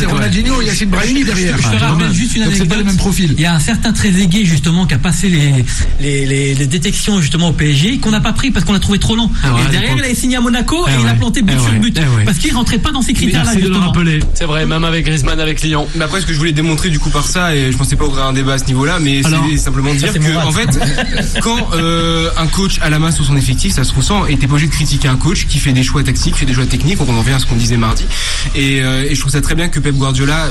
c'est Ronaldinho et Yacine Brahimi derrière. Je te rappelle juste une anecdote. C'est pas le même profil. Il y a un certain Trezeguet justement qui a passé les détections justement au PSG qu'on n'a pas pris parce qu'on l'a trouvé trop lent. Et derrière il a signé à Monaco et il a planté but sur but parce qu'il rentrait pas dans ces critères-là. Merci de le rappeler. C'est vrai, même avec Griezmann, avec Lyon. Mais après, ce que je voulais démontrer du coup par ça, et je pensais pas ouvrir un débat à ce niveau-là, mais c'est simplement dire que en fait, quand un coach a la main sur son effectif, ça se ressent. Et t'es pas obligé de critiquer un coach qui fait des choix tactiques, fait des choix techniques. Donc on en revient à ce qu'on disait mardi. Et je trouve ça très bien que Pep Guardiola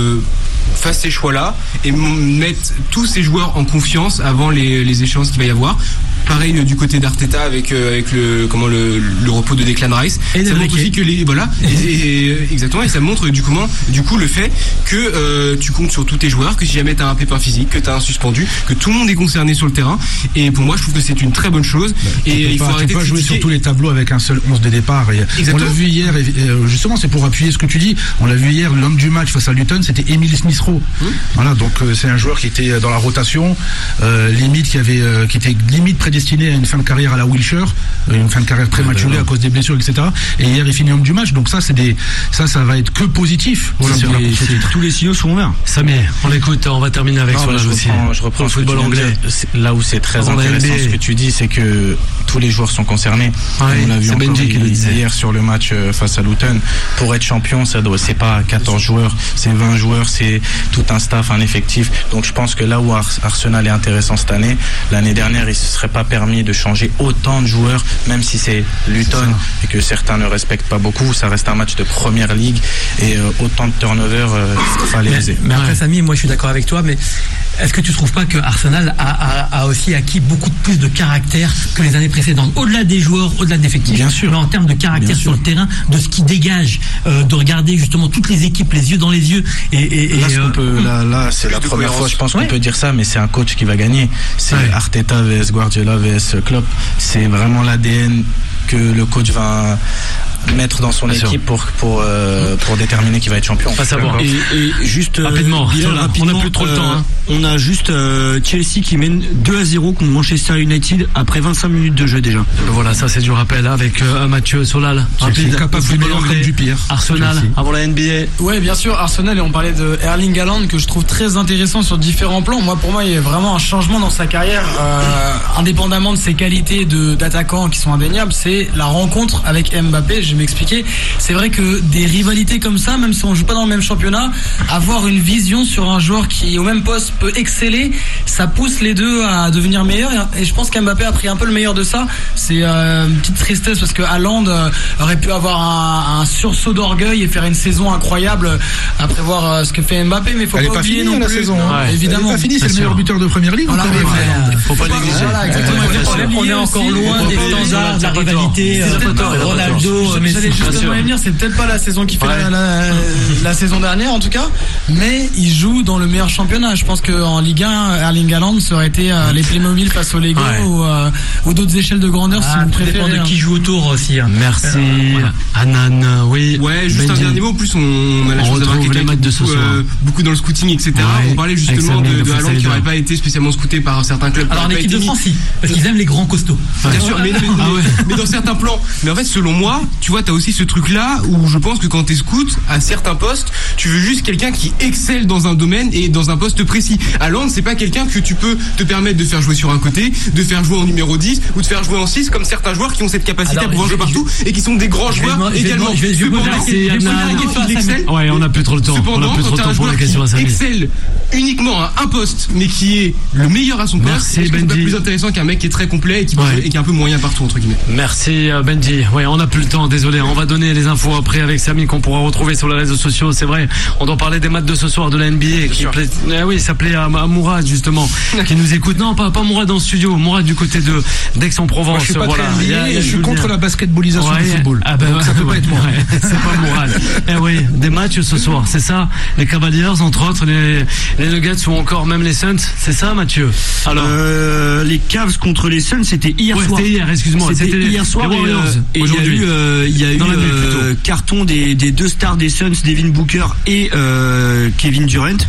fasse ces choix-là et mette tous ses joueurs en confiance avant les échéances qu'il va y avoir. Pareil du côté d'Arteta avec le repos de Declan Rice. Et ça montre aussi que exactement, et ça montre du coup le fait que tu comptes sur tous tes joueurs, que si jamais t'as un pépin physique, que t'as un suspendu, que tout le monde est concerné sur le terrain. Et pour moi, je trouve que c'est une très bonne chose. Il faut arrêter de jouer sur tous les tableaux avec un seul 11 de départ. On l'a vu hier, justement, c'est pour appuyer ce que tu dis. On l'a vu hier, l'homme du match face à Luton, c'était Emile Smith-Rowe. Voilà, donc c'est un joueur qui était dans la rotation, qui était limite prédestiné à une fin de carrière à la Wilshere, une fin de carrière prématurée à cause des blessures, etc. Et hier il finit homme du match, donc ça ça va être que positif. Voilà, tous les signaux sont verts. Samir, on l'écoute, on va terminer avec Solal aussi. Je reprends le football anglais. Là où c'est très intéressant ce que tu dis, c'est que tous les joueurs sont concernés. On l'a vu encore hier sur le match face à Luton. Pour être champion, c'est pas 14 joueurs, c'est 20 joueurs, c'est tout un staff, un effectif. Donc je pense que là où Arsenal est intéressant cette année, l'année dernière il ne se serait pas permis de changer autant de joueurs, même si c'est Luton et que certains ne respectent pas beaucoup. Ça reste un match de première ligue et autant de turnover, fallait oser. Mais après, Samy, moi je suis d'accord avec toi, mais est-ce que tu ne trouves pas que Arsenal a aussi acquis beaucoup plus de caractère que les années précédentes, au-delà des joueurs, au-delà de l'effectif? Bien sûr. Mais en termes de caractère sur le terrain, de ce qui dégage, de regarder justement toutes les équipes les yeux dans les yeux. Là, c'est la première fois, je pense qu'on peut dire ça, mais c'est un coach qui va gagner. C'est Arteta vs Guardiola vs Klopp. C'est vraiment l'ADN que le coach va mettre dans son équipe pour déterminer qui va être champion. Pas savoir. Et juste rapidement, on n'a plus trop le temps. On a juste Chelsea qui mène 2-0 contre Manchester United après 25 minutes de jeu déjà. Voilà, ça c'est du rappel avec Mathieu Solal. Rapide, capable du meilleur comme du pire. Arsenal avant la NBA. Ouais, bien sûr, Arsenal, et on parlait de Erling Haaland que je trouve très intéressant sur différents plans. Pour moi, il y a vraiment un changement dans sa carrière, indépendamment de ses qualités d'attaquant qui sont indéniables. C'est la rencontre avec Mbappé. Je vais m'expliquer. C'est vrai que des rivalités comme ça, même si on joue pas dans le même championnat, avoir une vision sur un joueur qui au même poste peut exceller, ça pousse les deux à devenir meilleurs. Et je pense qu'Mbappé a pris un peu le meilleur de ça. C'est une petite tristesse parce que Haaland aurait pu avoir un sursaut d'orgueil et faire une saison incroyable après voir ce que fait Mbappé, mais faut pas oublier non plus. La saison, évidemment. Elle est pas finie, c'est le meilleur buteur de première ligue. Faut pas négliger. On est encore loin des standards de la rivalité. Ronaldo, j'allais justement y venir, c'est peut-être pas la saison qui fait la saison dernière en tout cas, mais il joue dans le meilleur championnat. Je pense qu'en Ligue 1, Erling Haaland ça aurait été les Playmobil face au Lego ou d'autres échelles de grandeur si vous préférez. Ça dépend de qui joue autour aussi. Merci. Anan, oui. Ouais, juste un dernier mot. En plus, on a la chance d'avoir quelqu'un beaucoup dans le scooting, etc. On parlait justement de Haaland qui n'aurait pas été spécialement scouté par certains clubs. Alors en équipe de France, si, parce qu'ils aiment les grands costauds. Bien sûr, mais dans certains plans. Mais en fait, selon moi, tu vois, t'as aussi ce truc-là où je pense que quand t'es scout, à certains postes, tu veux juste quelqu'un qui excelle dans un domaine et dans un poste précis. Haaland, c'est pas quelqu'un que tu peux te permettre de faire jouer sur un côté, de faire jouer en numéro 10 ou de faire jouer en 6 comme certains joueurs qui ont cette capacité à pouvoir jouer partout et qui sont des grands joueurs également. Ouais, on n'a plus trop le temps. Cependant, quand t'as un joueur qui excelle uniquement à un poste, mais qui est le meilleur à son poste, c'est pas plus intéressant qu'un mec qui est très complet et qui est un peu moyen partout, entre guillemets. Merci Benji. Ouais, on n'a plus le temps, désolé. On va donner les infos après avec Samy qu'on pourra retrouver sur les réseaux sociaux. C'est vrai, on doit parler des matchs de ce soir de la NBA ça plaît à Mourad justement qui nous écoute. Non, pas Mourad dans le studio, Mourad du côté de d'Aix-en-Provence. Moi, je suis pas très NBA, je suis contre la basketballisation du football. Donc ça peut pas être moi. C'est pas Mourad. Des matchs ce soir, c'est ça. Les Cavaliers entre autres, les Nuggets ou encore même les Suns, c'est ça Mathieu? Alors les Cavs contre les Suns, c'était hier soir. C'était hier, excuse-moi. C'était hier soir et il y a eu carton des deux stars des Suns, Devin Booker et Kevin Durant.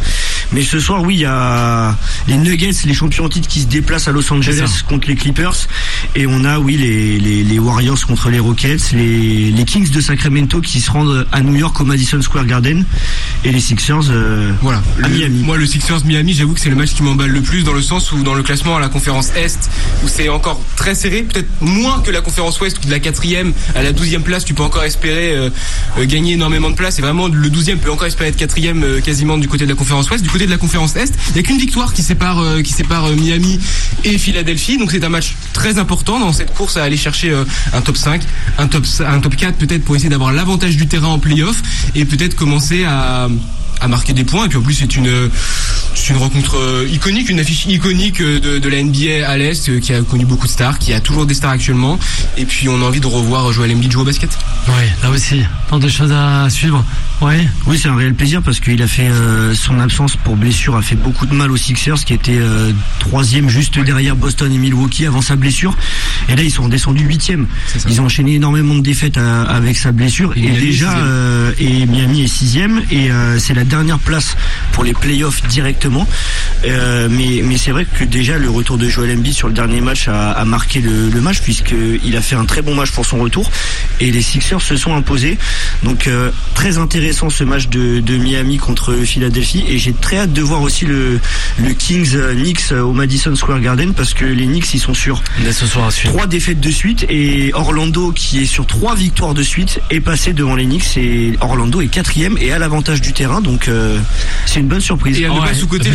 Mais ce soir, oui, il y a les Nuggets, les champions en titre qui se déplacent à Los Angeles contre les Clippers. Et on a, oui, les Warriors contre les Rockets, les Kings de Sacramento qui se rendent à New York au Madison Square Garden. Et les Sixers voilà, à Miami. Moi, le Sixers Miami, j'avoue que c'est le match qui m'emballe le plus, dans le sens où dans le classement à la conférence Est, où c'est encore très serré, peut-être moins que la conférence Ouest, où de la 4e à la 12e place, tu peux encore espérer gagner énormément de place. Et vraiment, le 12e peut encore espérer être 4e quasiment du côté de la conférence Ouest. Du côté de la conférence Est, il n'y a qu'une victoire qui sépare Miami et Philadelphie. Donc c'est un match très important dans cette course à aller chercher un top 5, un top 4 peut-être, pour essayer d'avoir l'avantage du terrain en play-off et peut-être commencer à marquer des points. Et puis en plus c'est une rencontre iconique, une affiche iconique de la NBA à l'Est, qui a connu beaucoup de stars, qui a toujours des stars actuellement. Et puis on a envie de revoir Joel Embiid jouer au basket. Ouais, là aussi, tant de choses à suivre. Ouais. Oui, c'est un réel plaisir parce qu'il a fait son absence pour blessure a fait beaucoup de mal aux Sixers, qui était 3e juste derrière Boston et Milwaukee avant sa blessure. Et là ils sont redescendus 8e. Ils ont enchaîné énormément de défaites avec sa blessure. Et déjà et Miami est 6e et c'est la dernière place pour les playoffs directement. Mais c'est vrai que déjà le retour de Joel Embiid sur le dernier match a marqué le match, puisqu'il a fait un très bon match pour son retour et les Sixers se sont imposés. Donc très intéressant ce match de Miami contre Philadelphie, et j'ai très hâte de voir aussi le Kings Knicks au Madison Square Garden, parce que les Knicks ils sont sur 3 défaites de suite, et Orlando qui est sur 3 victoires de suite est passé devant les Knicks, et Orlando est 4e et a l'avantage du terrain, donc c'est une bonne surprise. Et à ne pas sous-côté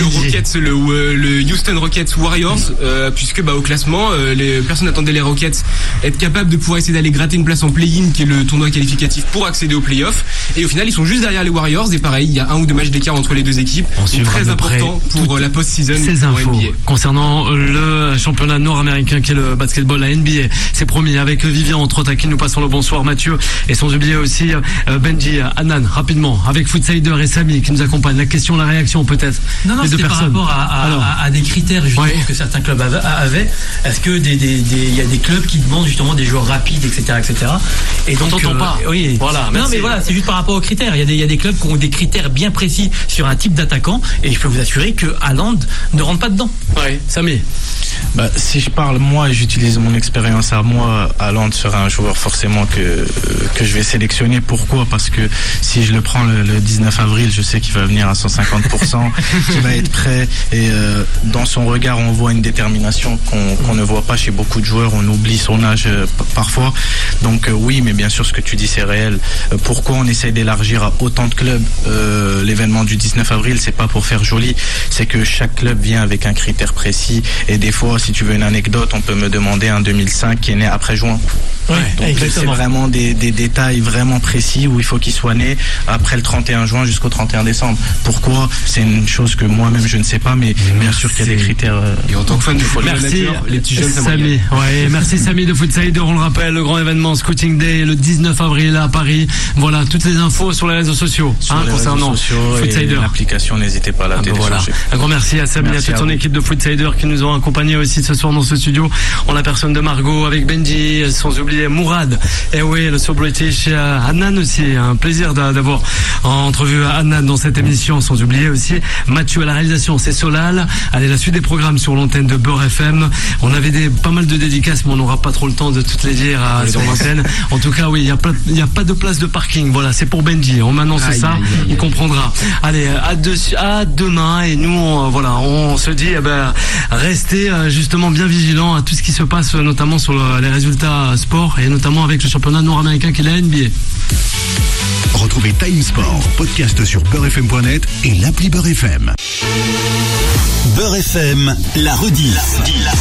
le Houston Rockets Warriors, puisque au classement personne n'attendait les Rockets être capables de pouvoir essayer d'aller gratter une place en play-in, qui est le tournoi qualificatif pour accéder aux playoffs, et au final ils sont juste derrière les Warriors, et pareil, il y a 1 ou 2 matchs d'écart entre les deux équipes, donc très important pour la post-season. Ces infos concernant le championnat nord-américain qui est le basketball, la NBA, c'est promis, avec Vivian entre autres à qui nous passons le bonsoir, Mathieu, et sans oublier aussi Benji, Anan, rapidement, avec Foodsider et Samy qui nous accompagnent. La question, la réaction peut-être. Non, c'était par rapport à des critères justement que certains clubs avaient. Est-ce que il y a des clubs qui demandent justement des joueurs rapides, etc. Et donc on t'entend pas. Oui, voilà. Non, mais voilà, c'est juste par rapport aux critères. Il y a des clubs qui ont des critères bien précis sur un type d'attaquant, et je peux vous assurer que Haaland ne rentre pas dedans. Ouais, Samy. Si je parle moi et j'utilise mon expérience à moi, Haaland sera un joueur forcément que je vais sélectionner. Pourquoi ? Parce que si je le prends le 19 avril, je sais qu'il va venir à 150%, qu'il va être prêt, et dans son regard on voit une détermination qu'on ne voit pas chez beaucoup de joueurs. On oublie son âge parfois. Donc oui, mais bien sûr ce que tu dis c'est réel. Pourquoi on essaye d'élargir à autant de clubs l'événement du 19 avril? C'est pas pour faire joli, c'est que chaque club vient avec un critère précis, et des fois, si tu veux une anecdote, on peut me demander un 2005 qui est né après juin. Ouais, donc c'est vraiment des détails vraiment précis où il faut qu'il soit né après le 31 juin jusqu'au 31 décembre. Pourquoi? C'est une chose que moi-même je ne sais pas, mais bien sûr qu'il y a des critères. Et en tant que fan de football, merci les petits jeunes, Samy. Ouais, merci Samy de Foodsider. On le rappelle, le grand événement Scouting Day le 19 avril à Paris. Voilà, toutes les infos sur les réseaux sociaux concernant Foodsider. L'application, n'hésitez pas à la télécharger. Voilà. Un grand merci à Samy et à toute son équipe de Foodsider qui nous ont accompagnés aussi ce soir dans ce studio, en la personne de Margot, avec Benji, sans oublier Mourad, et oui, le So British, Hanan aussi, un plaisir d'avoir entrevu Hanan dans cette émission, sans oublier aussi Mathieu à la réalisation, c'est Solal. Allez, la suite des programmes sur l'antenne de Beurre FM. On avait pas mal de dédicaces, mais on n'aura pas trop le temps de toutes les dire sur l'antenne. En tout cas, oui, il y a pas de place de parking. Voilà, c'est pour Benji. On m'annonce ça, il comprendra. Allez, à demain, et nous, on se dit, restez justement bien vigilants à tout ce qui se passe, notamment sur les résultats sport, et notamment avec le championnat nord-américain qui est la NBA. Retrouvez Time Sport, podcast sur beurrefm.net et l'appli Beurre FM. Beurre FM, la rediff.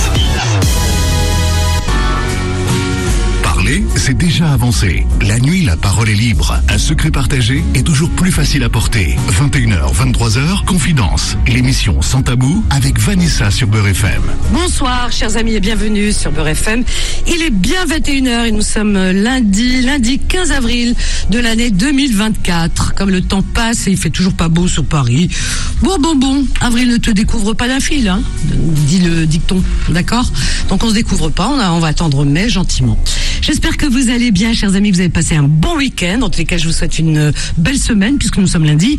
Parler, c'est déjà avancé. La nuit, la parole est libre. Un secret partagé est toujours plus facile à porter. 21h, 23h, Confidence. L'émission Sans Tabou avec Vanessa sur Beurre FM. Bonsoir, chers amis, et bienvenue sur Beurre FM. Il est bien 21h et nous sommes lundi 15 avril de l'année 2024. Comme le temps passe et il fait toujours pas beau sur Paris. Bon. Avril ne te découvre pas d'un fil, hein, dit le dicton, d'accord? Donc on se découvre pas, on va attendre mai gentiment. J'espère que vous allez bien, chers amis, que vous avez passé un bon week-end. En tous les cas, je vous souhaite une belle semaine puisque nous sommes lundi.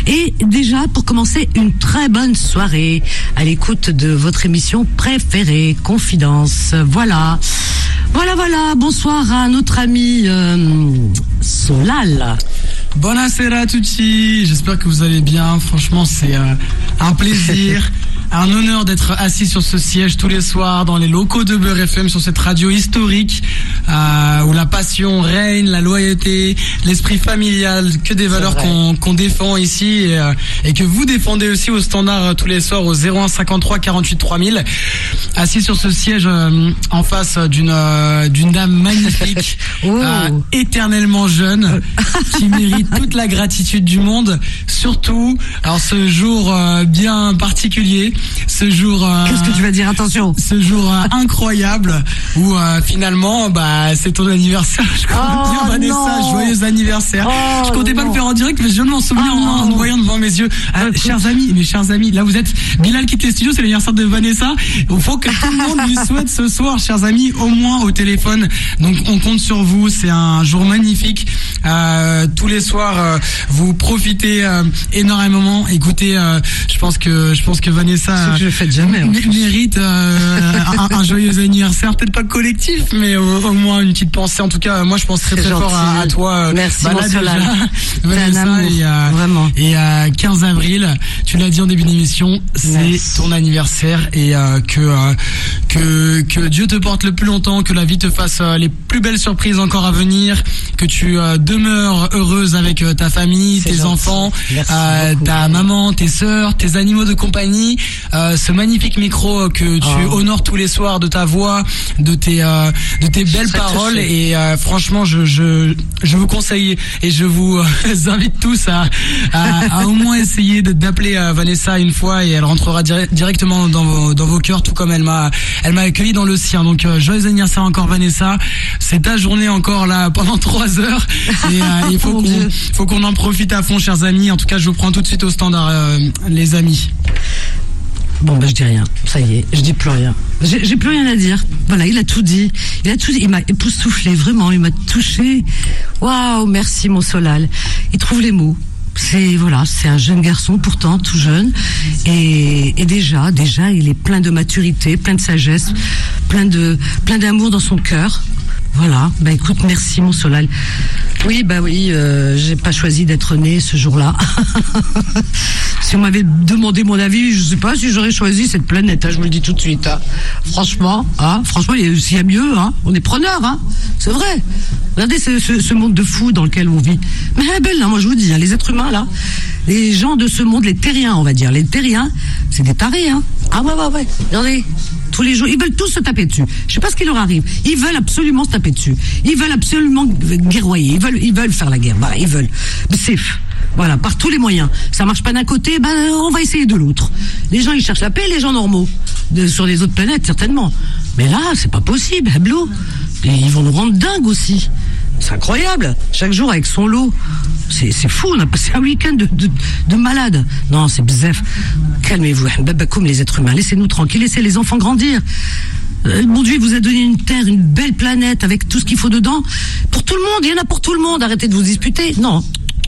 Et déjà, pour commencer, une très bonne soirée à l'écoute de votre émission préférée, Confidence. Voilà. Bonsoir à notre ami Solal. Buonasera a tutti. J'espère que vous allez bien. Franchement, c'est un plaisir. Un honneur d'être assis sur ce siège tous les soirs dans les locaux de Beurre FM, sur cette radio historique où la passion règne, la loyauté, l'esprit familial, que des valeurs qu'on défend ici et que vous défendez aussi au standard tous les soirs au 01 53 48 3000. Assis sur ce siège en face d'une dame magnifique, éternellement jeune, qui mérite toute la gratitude du monde. Surtout, alors ce jour bien particulier. Ce jour. Qu'est-ce que tu vas dire? Attention. Ce jour incroyable où finalement, c'est ton anniversaire. Je crois bien, Vanessa, joyeux anniversaire. Je comptais pas le faire en direct, mais je viens de m'en souvenir en voyant devant mes yeux. Chers amis, là vous êtes. Bilal quitte les studios, c'est l'anniversaire de Vanessa. Il faut que tout le monde lui souhaite ce soir, chers amis, au moins au téléphone. Donc on compte sur vous. C'est un jour magnifique. Tous les soirs, vous profitez énormément. Écoutez, je pense que Vanessa je le fais jamais, mérite un joyeux anniversaire, peut-être pas collectif, mais au moins une petite pensée. En tout cas, moi je pense très fort à toi. Merci, Vanessa, vraiment. Et 15 avril, tu l'as dit en début d'émission, c'est ton anniversaire et que Dieu te porte le plus longtemps, que la vie te fasse les plus belles surprises encore à venir, que tu demeures heureuse avec ta famille, tes enfants, ta maman, tes sœurs, tes animaux de compagnie. Ce magnifique micro que tu honores tous les soirs de ta voix, de tes belles paroles et franchement je vous conseille et je vous invite tous à au moins essayer d'appeler Vanessa une fois et elle rentrera directement dans vos cœurs, tout comme elle m'a accueilli dans le sien. Donc joyeux anniversaire encore Vanessa, c'est ta journée encore là pendant 3 heures et il faut qu'on en profite à fond, chers amis. En tout cas je vous prends tout de suite au standard les amis. Bon, je dis rien. Ça y est, je dis plus rien. J'ai plus rien à dire. Voilà, il a tout dit. Il m'a époustouflé, vraiment. Il m'a touché. Waouh, merci, mon Solal. Il trouve les mots. C'est un jeune garçon, pourtant, tout jeune. Et déjà, il est plein de maturité, plein de sagesse, plein d'amour dans son cœur. Voilà, écoute, merci mon Solal. Oui, j'ai pas choisi d'être né ce jour-là. Si on m'avait demandé mon avis, je sais pas si j'aurais choisi cette planète, je vous le dis tout de suite. Franchement, s'il y a mieux, on est preneurs, c'est vrai. Regardez ce monde de fou dans lequel on vit. Mais moi je vous dis, les êtres humains là, les gens de ce monde, les terriens, on va dire, les terriens, c'est des tarés, ouais. Regardez. Tous les jours, ils veulent tous se taper dessus. Je sais pas ce qui leur arrive. Ils veulent absolument se taper dessus. Ils veulent absolument guerroyer. Ils veulent faire la guerre. Voilà, ils veulent. C'est voilà, par tous les moyens. Ça marche pas d'un côté, on va essayer de l'autre. Les gens, ils cherchent la paix, les gens normaux. Sur les autres planètes, certainement. Mais là, c'est pas possible, Heblo. Et ils vont nous rendre dingues aussi. C'est incroyable. Chaque jour avec son lot. C'est fou, on a passé un week-end de malade. Non, c'est bzef. Calmez-vous, comme les êtres humains. Laissez-nous tranquilles, laissez les enfants grandir. Mon Dieu, il vous a donné une terre, une belle planète avec tout ce qu'il faut dedans. Pour tout le monde, il y en a pour tout le monde. Arrêtez de vous disputer. Non.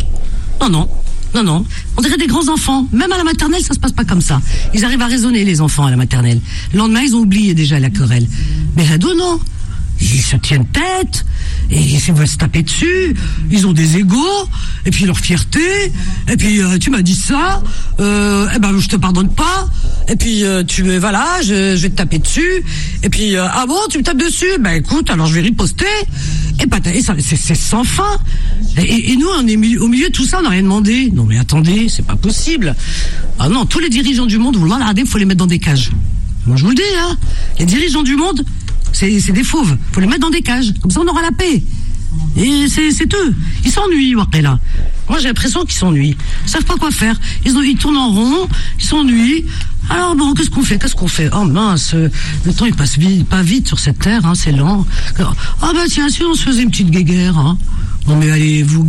On dirait des grands enfants. Même à la maternelle, ça se passe pas comme ça. Ils arrivent à raisonner, les enfants, à la maternelle. Le lendemain, ils ont oublié déjà la querelle. Mais là-dedans, non. Ils se tiennent tête, et ils veulent se taper dessus, ils ont des égos, et puis leur fierté, et puis tu m'as dit ça, je te pardonne pas, et puis je vais te taper dessus, et puis ah bon, tu me tapes dessus, écoute, alors je vais riposter, et ça, c'est sans fin. Et nous, on est au milieu de tout ça, on n'a rien demandé. Non mais attendez, c'est pas possible. Ah non, tous les dirigeants du monde, il faut les mettre dans des cages. Moi je vous le dis, les dirigeants du monde, c'est des fauves. Faut les mettre dans des cages. Comme ça, on aura la paix. Et c'est eux. Ils s'ennuient, là. Moi, j'ai l'impression qu'ils s'ennuient. Ils savent pas quoi faire. Ils tournent en rond. Ils s'ennuient. Alors bon, qu'est-ce qu'on fait? Oh mince, le temps il passe pas vite sur cette terre, c'est lent. Tiens, si on se faisait une petite guéguerre, Non mais allez, vous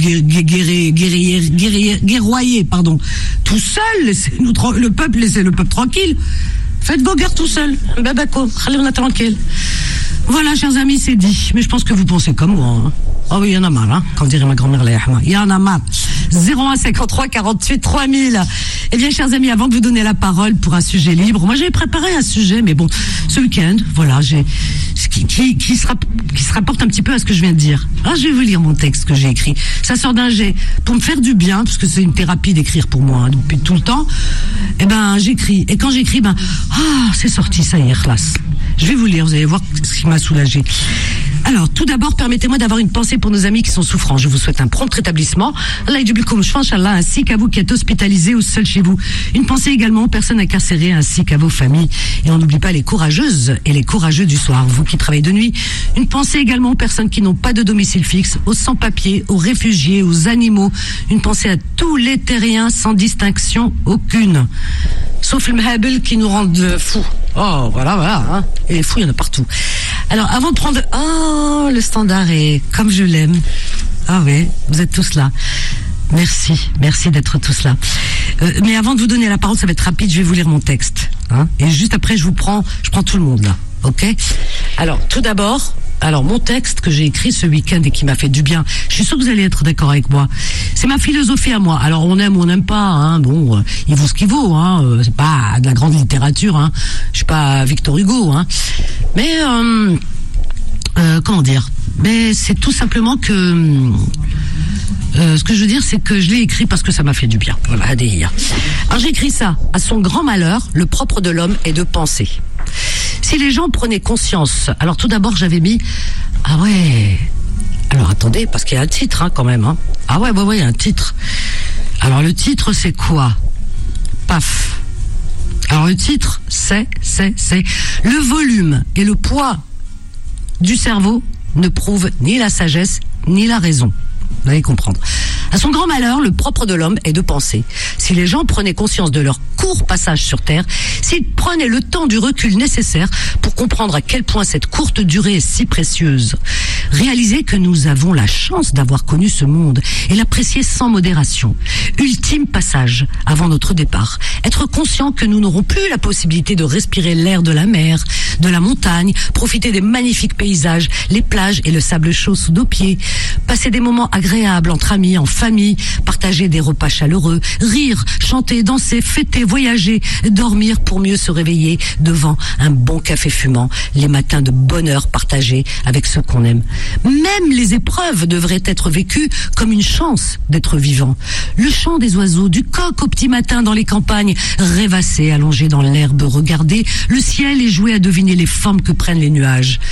guerroyer, pardon. Tout seul, laissez le peuple tranquille. Faites vos guerres tout seul. On est tranquille. Voilà, chers amis, c'est dit. Mais je pense que vous pensez comme moi. Oh oui, il y en a marre, hein, comme dirait ma grand-mère, il y en a marre. 01 53 48 3000. Eh bien, chers amis, avant de vous donner la parole pour un sujet libre, moi j'avais préparé un sujet, mais bon, ce week-end, voilà, qui se rapporte un petit peu à ce que je viens de dire. Alors, je vais vous lire mon texte que j'ai écrit. Ça sort d'un jet pour me faire du bien, parce que c'est une thérapie d'écrire pour moi, hein, depuis tout le temps. Eh ben, j'écris. Et quand j'écris, c'est sorti, ça y est, classe. Je vais vous lire, vous allez voir ce qui m'a soulagé. Alors, tout d'abord, permettez-moi d'avoir une pensée pour nos amis qui sont souffrants. Je vous souhaite un prompt rétablissement. Allah yubikum shfanshallah, ainsi qu'à vous qui êtes hospitalisés ou seuls chez vous. Une pensée également aux personnes incarcérées ainsi qu'à vos familles. Et on n'oublie pas les courageuses et les courageux du soir, vous qui travaillez de nuit. Une pensée également aux personnes qui n'ont pas de domicile fixe, aux sans-papiers, aux réfugiés, aux animaux. Une pensée à tous les terriens sans distinction aucune. Sauf le Mhabel qui nous rendent fous. Oh, voilà, hein. Et les fous, il y en a partout. Alors, avant de prendre... Oh, le standard est comme je l'aime. Ah oui, vous êtes tous là. Merci d'être tous là. Mais avant de vous donner la parole, ça va être rapide, je vais vous lire mon texte. Hein. Et juste après, je prends tout le monde là. Ok ? Alors, tout d'abord... Alors, mon texte que j'ai écrit ce week-end et qui m'a fait du bien, je suis sûr que vous allez être d'accord avec moi. C'est ma philosophie à moi. Alors, on aime ou on n'aime pas, hein. Bon, il vaut ce qu'il vaut, hein. C'est pas de la grande littérature, hein. Je suis pas Victor Hugo, hein. Mais, comment dire? Mais c'est tout simplement que, ce que je veux dire, c'est que je l'ai écrit parce que ça m'a fait du bien. Voilà, alors, j'ai écrit ça. À son grand malheur, le propre de l'homme est de penser. Si les gens prenaient conscience... Alors tout d'abord j'avais mis... Ah ouais... Alors attendez, parce qu'il y a un titre hein, quand même. Hein. Ah ouais, il y a un titre. Alors le titre c'est quoi? Paf. Alors le titre c'est... Le volume et le poids du cerveau ne prouvent ni la sagesse ni la raison. Vous allez comprendre. À son grand malheur, le propre de l'homme est de penser. Si les gens prenaient conscience de leur court passage sur Terre, s'ils prenaient le temps du recul nécessaire pour comprendre à quel point cette courte durée est si précieuse, réaliser que nous avons la chance d'avoir connu ce monde et l'apprécier sans modération. Ultime passage avant notre départ. Être conscient que nous n'aurons plus la possibilité de respirer l'air de la mer, de la montagne, profiter des magnifiques paysages, les plages et le sable chaud sous nos pieds, passer des moments agréables entre amis, en famille, partager des repas chaleureux, rire, chanter, danser, fêter, voyager, dormir pour mieux se réveiller devant un bon café fumant, les matins de bonheur partagés avec ceux qu'on aime. Même les épreuves devraient être vécues comme une chance d'être vivant. Le chant des oiseaux, du coq au petit matin dans les campagnes, rêvasser, allongé dans l'herbe, regarder le ciel et jouer à deviner les formes que prennent les nuages.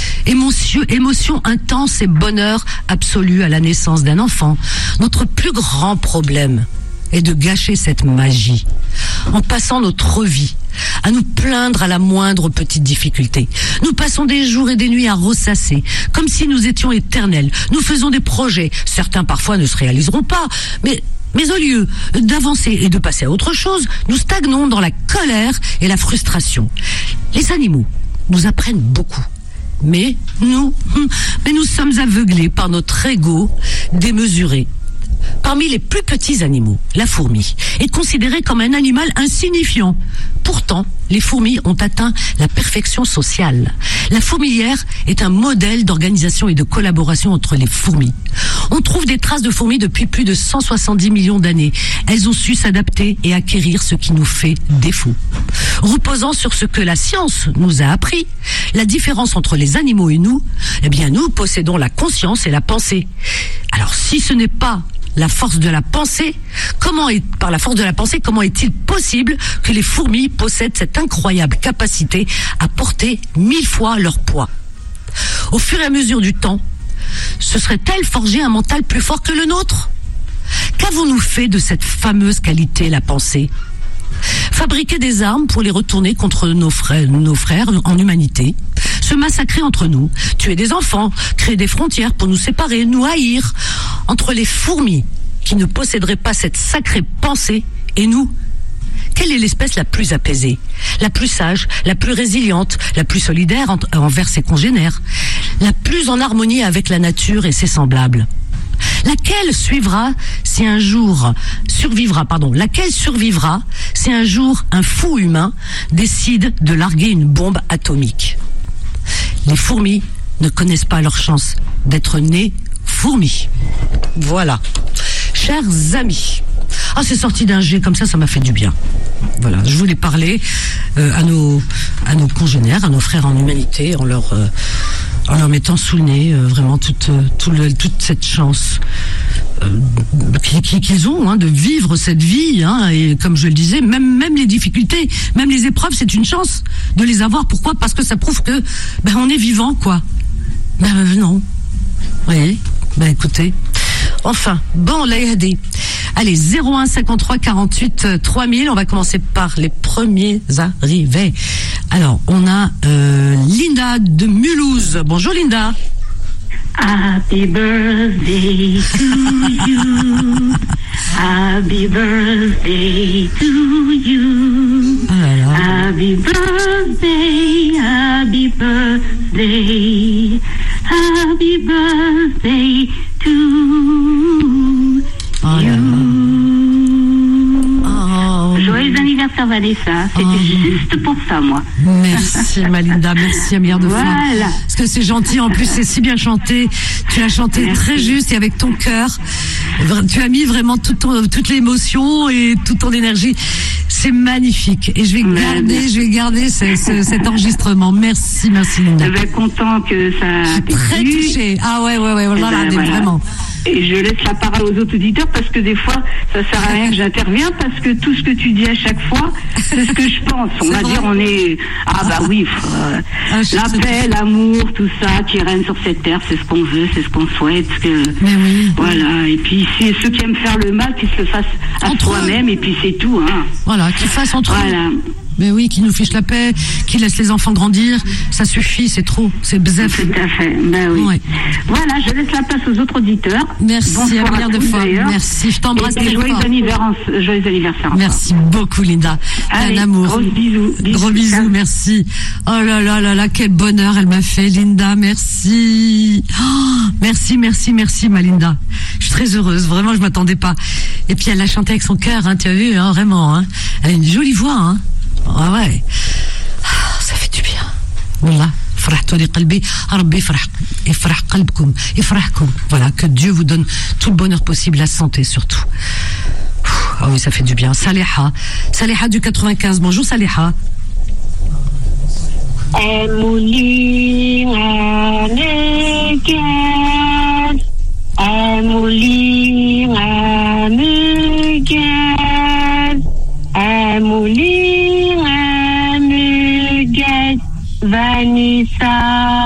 Émotion intense et bonheur absolu à la naissance d'un enfant. Notre plus grand problème est de gâcher cette magie en passant notre vie à nous plaindre à la moindre petite difficulté. Nous passons des jours et des nuits à ressasser, comme si nous étions éternels. Nous faisons des projets, certains parfois ne se réaliseront pas, mais au lieu d'avancer et de passer à autre chose, nous stagnons dans la colère et la frustration. Les animaux nous apprennent beaucoup. Mais nous sommes aveuglés par notre ego démesuré. Parmi les plus petits animaux, la fourmi est considérée comme un animal insignifiant. Pourtant, les fourmis ont atteint la perfection sociale. La fourmilière est un modèle d'organisation et de collaboration entre les fourmis. On trouve des traces de fourmis depuis plus de 170 millions d'années. Elles ont su s'adapter et acquérir ce qui nous fait défaut. Reposant sur ce que la science nous a appris, la différence entre les animaux et nous, eh bien nous possédons la conscience et la pensée. Alors si ce n'est pas la force de la pensée, comment est-il possible que les fourmis possèdent cette incroyable capacité à porter 1000 fois leur poids? Au fur et à mesure du temps, se serait-elle forgé un mental plus fort que le nôtre? Qu'avons-nous fait de cette fameuse qualité, la pensée? Fabriquer des armes pour les retourner contre nos frères en humanité, se massacrer entre nous, tuer des enfants, créer des frontières pour nous séparer, nous haïr. Entre les fourmis qui ne posséderaient pas cette sacrée pensée et nous, quelle est l'espèce la plus apaisée, la plus sage, la plus résiliente, la plus solidaire envers ses congénères, la plus en harmonie avec la nature et ses semblables? Laquelle survivra si un jour un fou humain décide de larguer une bombe atomique? Les fourmis ne connaissent pas leur chance d'être nées fourmis. Voilà. Chers amis. Ah, c'est sorti d'un jet comme ça m'a fait du bien. Voilà, je voulais parler à nos congénères, à nos frères en humanité, en leur mettant sous le nez vraiment toute cette chance qu'ils ont de vivre cette vie. Et comme je le disais, même les difficultés, même les épreuves, c'est une chance de les avoir. Pourquoi ? Parce que ça prouve que on est vivant, quoi. Non. Oui. Écoutez. Enfin, bon, là, allez, 01 53 48 3000. On va commencer par les premiers arrivés. Alors, on a Linda de Mulhouse. Bonjour, Linda. Happy birthday to you. Happy birthday to you. Happy birthday, happy birthday. Happy birthday to you. Joyeux anniversaire Vanessa, c'était juste pour ça moi. Merci Malinda, merci Amir de Voilà. Parce que c'est gentil, en plus c'est si bien chanté, tu l'as chanté très juste et avec ton cœur, tu as mis vraiment toute l'émotion et toute ton énergie, c'est magnifique et je vais garder cet enregistrement. Merci Linda. Je vais être content que ça. Je suis très touchée. Ah ouais, voilà. Vraiment. Et je laisse la parole aux autres auditeurs parce que des fois, ça sert à rien que j'intervienne parce que tout ce que tu dis à chaque fois, c'est ce que je pense. On va dire, on est, la paix, l'amour, tout ça qui règne sur cette terre, c'est ce qu'on veut, c'est ce qu'on souhaite. Mais oui. Voilà. Et puis, c'est ceux qui aiment faire le mal, qu'ils se le fassent à soi-même, et puis c'est tout, Voilà, qu'ils fassent entre eux. Voilà. Mais oui, qui nous fiche la paix, qui laisse les enfants grandir, ça suffit, c'est trop, c'est bzef. Tout à fait, oui. Ouais. Voilà, je laisse la place aux autres auditeurs. Merci à milliard de fois. Merci, je t'embrasse des fois. Joyeux anniversaire. Merci beaucoup, Linda. Allez, un amour. Gros bisous. Gros bisous, merci. Oh là, quel bonheur elle m'a fait, Linda, merci. Oh, merci, ma Linda. Je suis très heureuse, vraiment, je m'attendais pas. Et puis elle l'a chanté avec son cœur, tu as vu, vraiment. Elle a une jolie voix, Ah ouais, ça fait du bien. Wallah, فرحتوا لي قلبي, ربي يفرح قلبكم, يفرحكم. Voilà, que Dieu vous donne tout le bonheur possible, la santé surtout. Ah oui, ça fait du bien. Saliha du 95. Bonjour Saliha. Vanessa,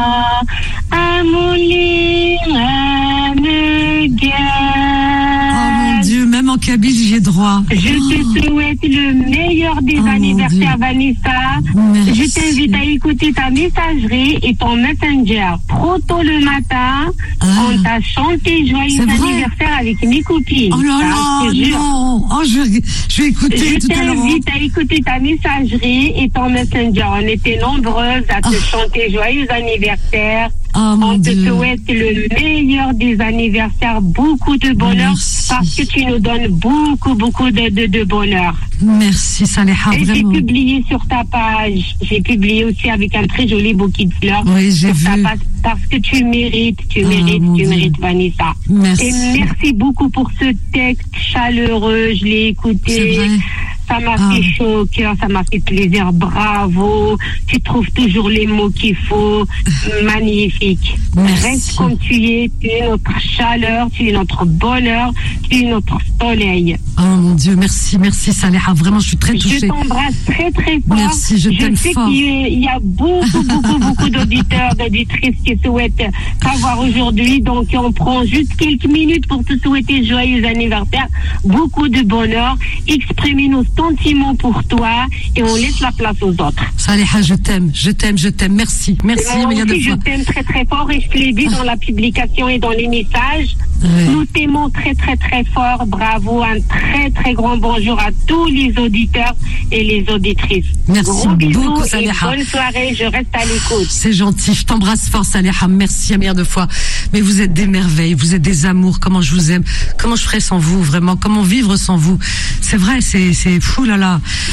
oh mon Dieu, même en Kabyle j'y ai droit. Je te souhaite le meilleur des anniversaires Vanessa. Merci. Je t'invite à écouter ta messagerie et ton messenger. Trop tôt le matin, on t'a chanté joyeux anniversaire avec mes copines. Oh là là, non. Oh, je vais écouter tout à l'heure. Je t'invite à écouter ta messagerie et ton messenger. On était nombreuses à te chanter joyeux anniversaire. On te souhaite le meilleur des anniversaires, beaucoup de bonheur, parce que tu nous donnes beaucoup de bonheur. Merci Saliha, et vraiment. j'ai publié sur ta page, j'ai publié aussi avec un très joli bouquet de fleurs. Oui, j'ai vu. Ta page, parce que tu mérites Vanessa. Merci. Et merci beaucoup pour ce texte chaleureux, je l'ai écouté. Ça m'a fait chaud au cœur, ça m'a fait plaisir. Bravo. Tu trouves toujours les mots qu'il faut. Magnifique. Merci. Reste comme tu es notre chaleur, tu es notre bonheur, tu es notre soleil. Oh mon Dieu, merci Saliha. Vraiment, je suis très touchée. Je t'embrasse très fort. Merci, je t'aime fort. Je sais qu'il y a beaucoup d'auditeurs, d'auditrices qui souhaitent t'avoir aujourd'hui. Donc, on prend juste quelques minutes pour te souhaiter joyeux anniversaire. Beaucoup de bonheur. Exprimer nos sentiments pour toi et on laisse la place aux autres. Saliha, je t'aime. Merci. Moi aussi, je t'aime très fort et je te l'ai dit dans la publication et dans les messages. Nous t'aimons très fort. Bravo. Un très grand bonjour à tous les auditeurs et les auditrices. Merci beaucoup, Saliha. Bonne soirée. Je reste à l'écoute. C'est gentil. Je t'embrasse fort, Saliha. Merci à milliard de fois. Mais vous êtes des merveilles. Vous êtes des amours. Comment je vous aime. Comment je ferais sans vous, vraiment. Comment vivre sans vous. C'est vrai, c'est fou, là.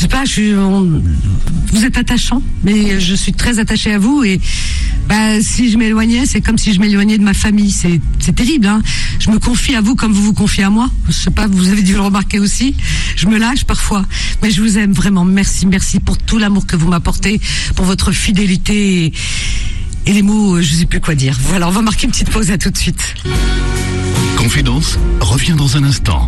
sais pas, vous êtes attachant, mais je suis très attachée à vous et si je m'éloignais, c'est comme si je m'éloignais de ma famille. C'est terrible, hein. Je me confie à vous comme vous vous confiez à moi. Je sais pas, vous avez dû le remarquer aussi. Je me lâche parfois, mais je vous aime vraiment. Merci pour tout l'amour que vous m'apportez, pour votre fidélité et les mots, je sais plus quoi dire. Voilà, on va marquer une petite pause, à tout de suite. Confidence revient dans un instant.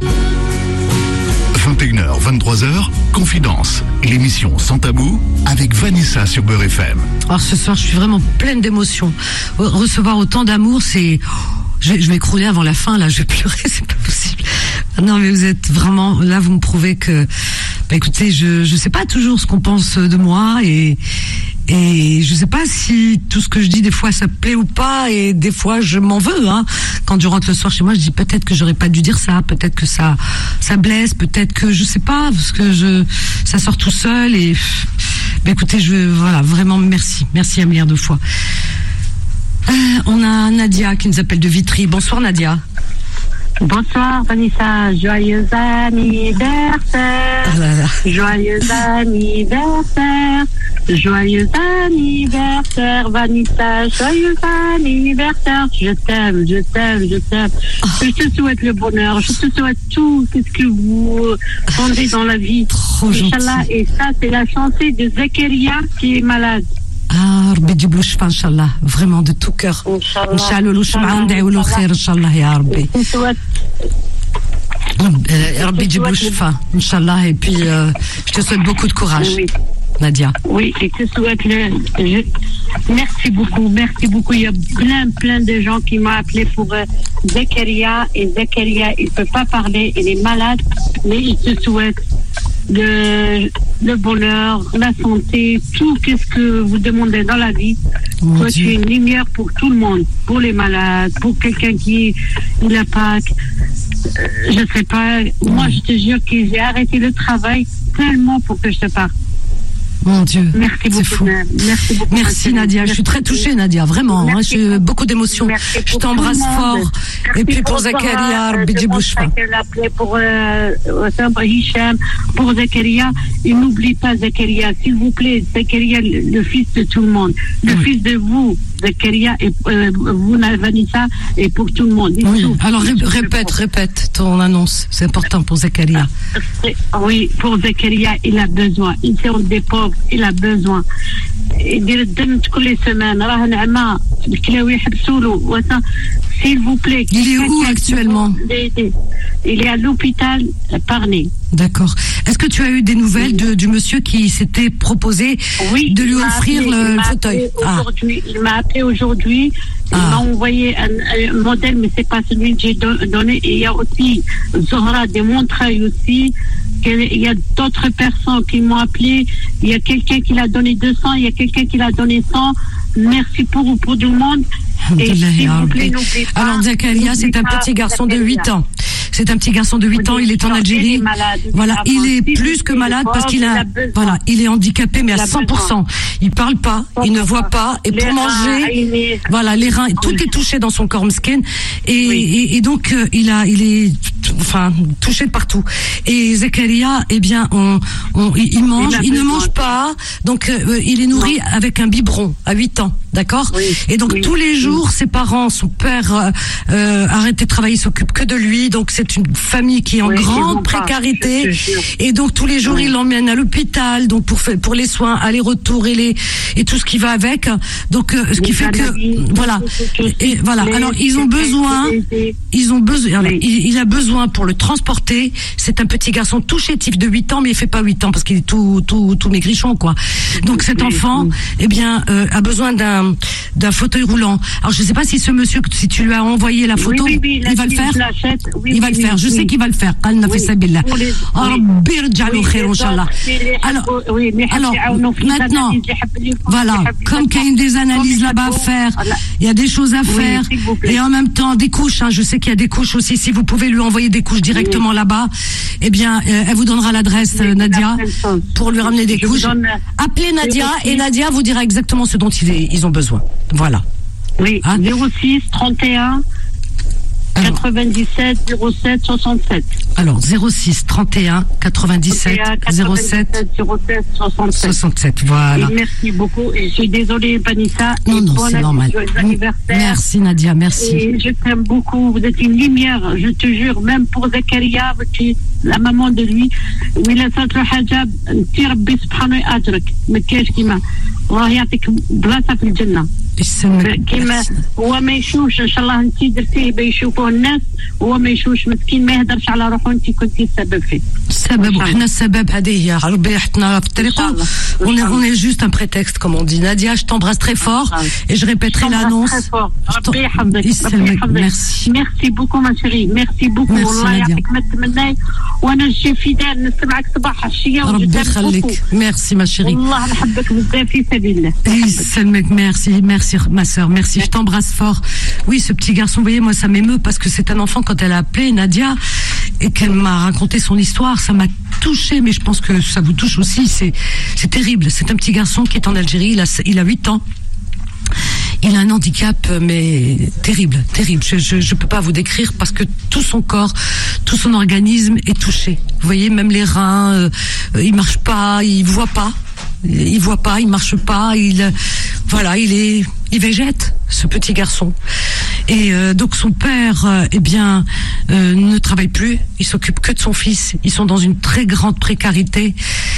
21h, 23h, Confidence, l'émission sans tabou avec Vanessa sur Beurre FM. Alors ce soir, je suis vraiment pleine d'émotions. Recevoir autant d'amour, c'est... Je vais écrouler avant la fin, là, je vais pleurer, c'est pas possible. Non, mais vous êtes vraiment... Là, vous me prouvez que... écoutez, je sais pas toujours ce qu'on pense de moi et je sais pas si tout ce que je dis des fois ça plaît ou pas et des fois je m'en veux, hein. Quand je rentre le soir chez moi, je dis peut-être que j'aurais pas dû dire ça, peut-être que ça blesse, peut-être que je sais pas, parce que ça sort tout seul et écoutez, voilà, vraiment merci un milliard de fois. On a Nadia qui nous appelle de Vitry. Bonsoir Nadia. Bonsoir Vanessa, joyeux anniversaire. Joyeux anniversaire. Joyeux anniversaire Vanessa, joyeux anniversaire. Je t'aime. Je te souhaite le bonheur, je te souhaite tout ce que vous fondez dans la vie. Inch'Allah. Et ça, c'est la chanson de Zakaria qui est malade. ربي يجيب له الشفاء ان شاء الله, vraiment de tout cœur. نشعلوا له شمعة ندعوا له خير ان شاء الله يا ربي. ربي يجيب له الشفاء ان شاء الله. Et puis je te souhaite beaucoup de courage, Nadia. Oui, je te souhaite merci beaucoup. Il y a plein de gens qui m'ont appelé pour Zakaria, et Zakaria il peut pas parler, il est malade, mais il te souhaite le bonheur, la santé, tout qu'est-ce que vous demandez dans la vie. Toi, tu es une lumière pour tout le monde, pour les malades, pour quelqu'un qui n'a pas, je sais pas. Moi, je te jure que j'ai arrêté le travail tellement pour que je te parle. Mon Dieu, merci beaucoup. C'est fou. Merci beaucoup. Merci Nadia, je suis très touchée Nadia, vraiment. J'ai beaucoup d'émotions. Je t'embrasse fort. Et puis pour Zakaria, pour Zakaria, et n'oublie pas Zakaria, s'il vous plaît, Zakaria, le fils de tout le monde, le fils de vous, Zakaria, et vous, Vanessa, et pour tout le monde. Oui. Alors répète ton annonce, c'est important pour Zakaria. Oui, pour Zakaria, il a besoin. Ils sont des pauvres. Il a besoin. Toutes les semaines. S'il vous plaît. Il est où actuellement? Il est à l'hôpital Parnay. D'accord. Est-ce que tu as eu des nouvelles du monsieur qui s'était proposé de lui offrir le fauteuil? Il m'a appelé aujourd'hui. Il m'a envoyé un modèle, mais c'est pas celui que j'ai donné. Et il y a aussi Zohra de Montreuil aussi. Il y a d'autres personnes qui m'ont appelé. Il y a quelqu'un qui l'a donné 200, il y a quelqu'un qui l'a donné 100. Merci pour tout le monde. Et s'il vous plaît, n'oubliez pas. Alors Zakaria, c'est un petit garçon de 8 ans. C'est un petit garçon de 8 ans, il est en Algérie. Voilà, il est plus que malade parce qu'il il est handicapé, mais à 100%. Il parle pas, il ne voit pas, et pour manger, voilà, les reins, tout est touché dans son corps mesquin, et donc il est touché de partout. Et Zakaria, eh bien, il ne mange pas, donc il est nourri avec un biberon à 8 ans. D'accord? Et donc tous les jours, ses parents, son père arrête de travailler, s'occupe que de lui. Donc c'est une famille qui est en grande précarité. Et donc tous les jours, il l'emmène à l'hôpital, donc pour les soins, aller-retour et tout ce qui va avec. Donc ce qui fait que voilà. Et voilà. Alors ils ont besoin. Il a besoin pour le transporter. C'est un petit garçon tout chétif de 8 ans, mais il fait pas 8 ans parce qu'il est tout maigrichon, quoi. Donc cet enfant, eh bien, a besoin d'un fauteuil roulant. Alors je sais pas si ce monsieur, si tu lui as envoyé la photo, il va le faire. Il va le faire. Je sais qu'il va le faire. Alors maintenant, voilà, comme qu'il y a des analyses là-bas à faire, il y a des choses à faire, et en même temps des couches. Je sais qu'il y a des couches aussi. Si vous pouvez lui envoyer des couches directement là-bas, eh bien, elle vous donnera l'adresse, Nadia, pour lui ramener des couches. Appelez Nadia et Nadia vous dira exactement ce dont ils ont besoin. Voilà. Oui, 06 31 97 07 67. Alors 06 31 97 07 67. Voilà. Et merci beaucoup. Et je suis désolée, Vanessa. Non, c'est normal. Merci Nadia, merci. Et je t'aime beaucoup. Vous êtes une lumière, je te jure. Même pour Zakaria, la maman de lui. وإلا صارت له حاجة أنت ربي سبحانه يأجرك ما كاينش كيما الله يعطيك بلاصة في الجنة كيما هو ما يشوفش إن شاء الله أنت درتيه بيشوفوه الناس هو ما يشوفش مسكين ما يهدرش على روحه أنت كنتي السبب فيه السبب وحنا السبب هذه هي ربي يحطنا في الطريق on est juste un prétexte comme on dit. Nadia, je t'embrasse très fort et je répéterai l'annonce. Merci. Merci beaucoup ma chérie. Merci beaucoup. الله يعطيك ما تمناي وانا جي فيدال نسمعك صباح عشيه ربي يخليك. Merci ma chérie. والله نحبك بزاف في سبيل الله. Merci ma sœur, merci, je t'embrasse fort. Oui, ce petit garçon, vous voyez, moi ça m'émeut parce que c'est un enfant, quand elle a appelé Nadia et qu'elle m'a raconté son histoire, ça m'a touchée, mais je pense que ça vous touche aussi, c'est terrible. C'est un petit garçon qui est en Algérie, il a 8 ans. Il a un handicap, mais terrible. Je peux pas vous décrire parce que tout son corps, tout son organisme est touché. Vous voyez, même les reins, il marche pas, il voit pas, il marche pas, il végète, ce petit garçon. Et donc son père, ne travaille plus. Il s'occupe que de son fils. Ils sont dans une très grande précarité.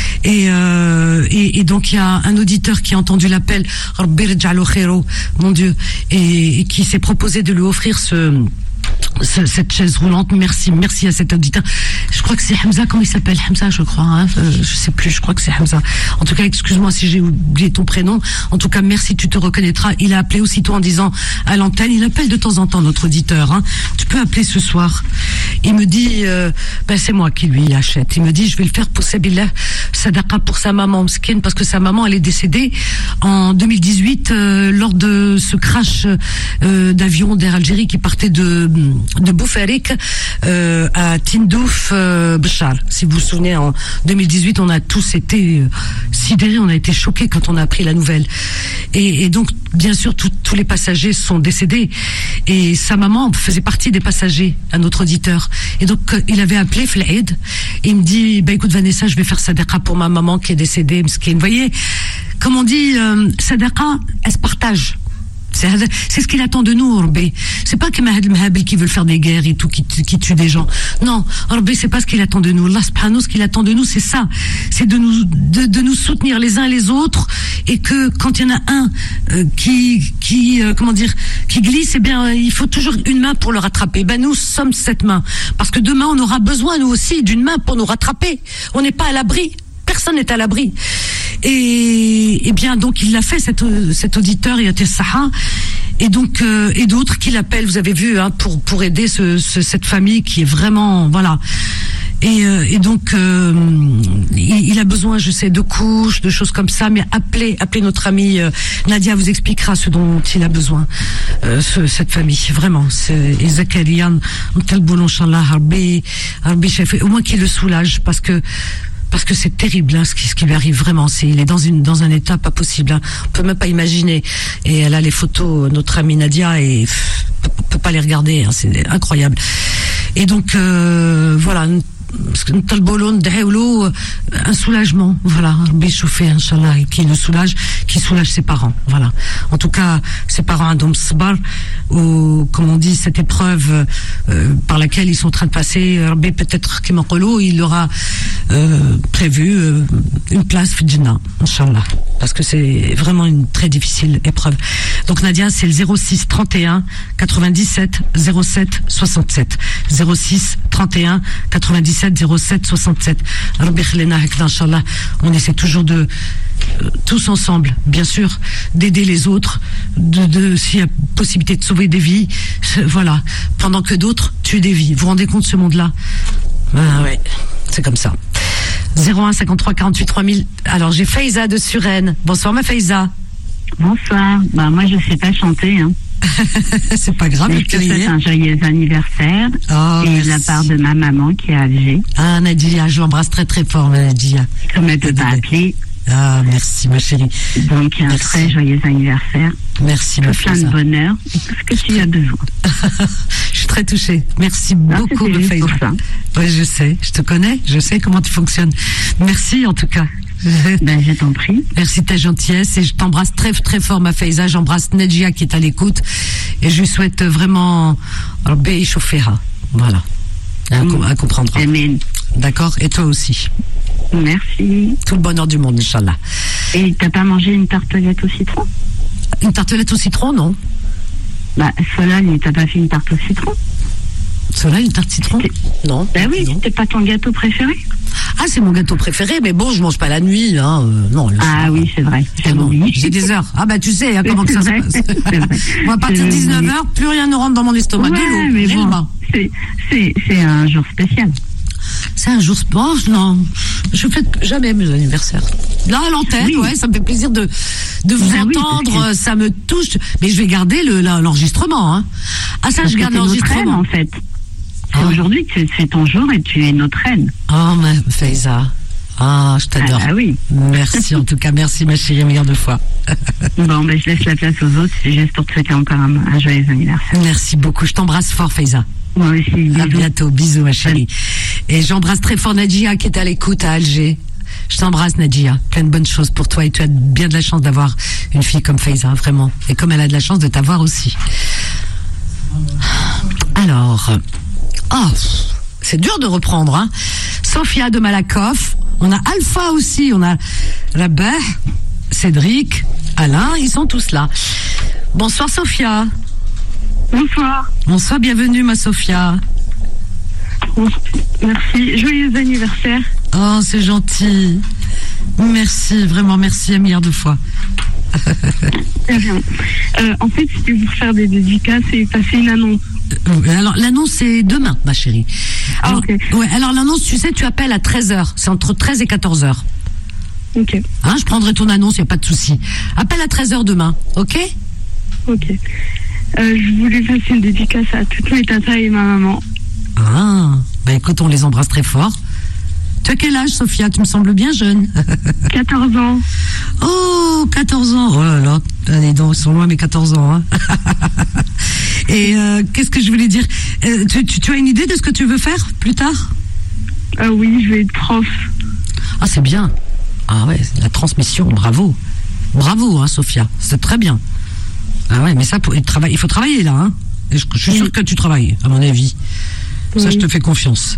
Et donc il y a un auditeur qui a entendu l'appel, mon Dieu, et qui s'est proposé de lui offrir cette chaise roulante. Merci à cet auditeur. Je crois que c'est Hamza, comment il s'appelle? Hamza, je crois, hein, je sais plus, je crois que c'est Hamza. En tout cas, excuse-moi si j'ai oublié ton prénom. En tout cas, merci, tu te reconnaîtras. Il a appelé aussitôt en disant à l'antenne, il appelle de temps en temps notre auditeur, hein. Tu peux appeler ce soir. Il me dit, c'est moi qui lui achète. Il me dit, je vais le faire pour Sabillah Sadaqa pour sa maman, Mskin, parce que sa maman, elle est décédée en 2018, lors de ce crash, d'avion d'Air Algérie qui partait de Boufarik à Tindouf Bchar. Si vous vous souvenez, en 2018, on a tous été sidérés, on a été choqués quand on a appris la nouvelle. Et donc, bien sûr, tous les passagers sont décédés. Et sa maman faisait partie des passagers, à notre auditeur. Et donc, il avait appelé Flaïd. Et il me dit, écoute Vanessa, je vais faire sadaqa pour ma maman qui est décédée. Mskin. Vous voyez, comme on dit, sadaqa, elle se partage. C'est ce qu'il attend de nous, Rabbi. C'est pas que Mahad al-Mahabil qui veut faire des guerres et tout, qui tue des gens. Non, Rabbi, c'est pas ce qu'il attend de nous. Allah subhanahu, ce qu'il attend de nous, c'est ça. C'est de nous soutenir les uns les autres, et que quand il y en a un qui glisse, il faut toujours une main pour le rattraper. Nous sommes cette main. Parce que demain, on aura besoin, nous aussi, d'une main pour nous rattraper. On n'est pas à l'abri. Personne n'est à l'abri. Et bien, donc, il l'a fait, cet auditeur, Yatir Saha, et donc, et d'autres qui l'appellent, vous avez vu, hein, pour aider cette famille qui est vraiment, voilà. Et donc, il a besoin, je sais, de couches, de choses comme ça, mais appelez notre amie Nadia vous expliquera ce dont il a besoin, cette famille, vraiment. C'est Zakarian, au moins qu'il le soulage, parce que c'est terrible, hein, ce qui lui arrive vraiment. Il est dans un état pas possible, hein. On peut même pas imaginer. Et elle a les photos, notre amie Nadia, et on peut pas les regarder, hein, c'est incroyable. Et donc voilà, un soulagement, voilà, qui le soulage, qui soulage ses parents, voilà. En tout cas, ses parents à Dom Sbar, ou comme on dit, cette épreuve par laquelle ils sont en train de passer, peut-être il aura prévu une place Fidjina, Inch'Allah, parce que c'est vraiment une très difficile épreuve. Donc Nadia, c'est le 06 31 97 07 67, 06 31 97 07 67. Inch'Allah, on essaie toujours de tous ensemble, bien sûr, d'aider les autres, s'il y a possibilité de sauver des vies, voilà, pendant que d'autres tuent des vies. Vous vous rendez compte de ce monde-là? Ouais, c'est comme ça. 01 53 48 3000. Alors j'ai Faiza de Suresnes. Bonsoir ma Faiza. Bonsoir. Moi je sais pas chanter, hein. C'est pas grave. Je te souhaite un joyeux anniversaire, et de la part de ma maman qui est à Alger. Ah Nadia, je l'embrasse très très fort Nadia. Comme elle peut pas appeler, Ah, merci, ma chérie. Donc, un très joyeux anniversaire. Merci, ma plein de bonheur et tout ce que tu as besoin. Je suis très touchée. Merci beaucoup, ma Faiza. Oui, je sais. Je te connais. Je sais comment tu fonctionnes. Merci, en tout cas. Ben, je t'en prie. Merci de ta gentillesse et je t'embrasse très très fort, ma Faiza. J'embrasse Nedjia qui est à l'écoute et je lui souhaite vraiment Béchauffera. Voilà. Elle comprendra. Amen. D'accord. Et toi aussi. Merci. Tout le bonheur du monde, Inch'Allah. Et t'as pas mangé une tartelette au citron? Une tartelette au citron, non? Bah, Solal, t'as pas fait une tarte au citron? Solal, une tarte citron? Non. Ben oui, c'était pas ton gâteau préféré? Ah, c'est mon gâteau préféré, mais bon, je mange pas la nuit, hein. Non. Ah oui, c'est vrai. J'ai des heures. Ah bah tu sais, hein, comment que ça se passe. Moi, à partir de 19h, plus rien ne rentre dans mon estomac. Ouais, mais bon, c'est un jour spécial. C'est un jour sport, non. Je fête jamais mes anniversaires. Là, à l'antenne, oui. Ouais, ça me fait plaisir de vous entendre, ça me touche. Mais je vais garder l'enregistrement, hein. Ah, ça, je garde l'enregistrement. En fait. Aujourd'hui, c'est ton jour et tu es notre reine. Oh, ma Faiza. Ah, je t'adore. Ah oui. Merci, en tout cas, merci, ma chérie, milliard de fois. Bon, ben, je laisse la place aux autres. C'est juste pour te souhaiter encore un joyeux anniversaire. Merci beaucoup. Je t'embrasse fort, Faiza. Moi aussi. Bisous. À bientôt. Bisous, ma chérie. Et j'embrasse très fort Nadia qui est à l'écoute à Alger. Je t'embrasse, Nadia. Plein de bonnes choses pour toi et tu as bien de la chance d'avoir une fille comme Faiza, vraiment. Et comme elle a de la chance de t'avoir aussi. Alors, c'est dur de reprendre, hein. Sophia de Malakoff. On a Alpha aussi. On a Rabah, Cédric, Alain. Ils sont tous là. Bonsoir, Sophia. Bonsoir. Bonsoir, bienvenue, ma Sophia. Merci. Joyeux anniversaire. Oh, c'est gentil. Merci, vraiment, merci un milliard de fois. Très bien. En fait, c'était pour faire des dédicaces et passer une annonce. Alors, l'annonce, c'est demain, ma chérie. Alors, ok. Ouais, alors, l'annonce, tu sais, tu appelles à 13h. C'est entre 13 et 14h. Ok. Hein, je prendrai ton annonce, il n'y a pas de souci. Appelle à 13h demain, ok? Ok. Je voulais passer une dédicace à toutes mes tatas et ma maman. Ah, bah écoute, on les embrasse très fort. Tu as quel âge, Sophia? Tu me sembles bien jeune. 14 ans. Oh, 14 ans. Oh là là, allez donc, ils sont loin mes 14 ans. Hein. Et qu'est-ce que je voulais dire? Tu as une idée de ce que tu veux faire plus tard? Oui, je vais être prof. Ah, c'est bien. Ah ouais, la transmission, bravo. Bravo, hein, Sophia, c'est très bien. Ah ouais, mais ça, il faut travailler là, hein. Je suis sûre que tu travailles, à mon avis. Ça, je te fais confiance.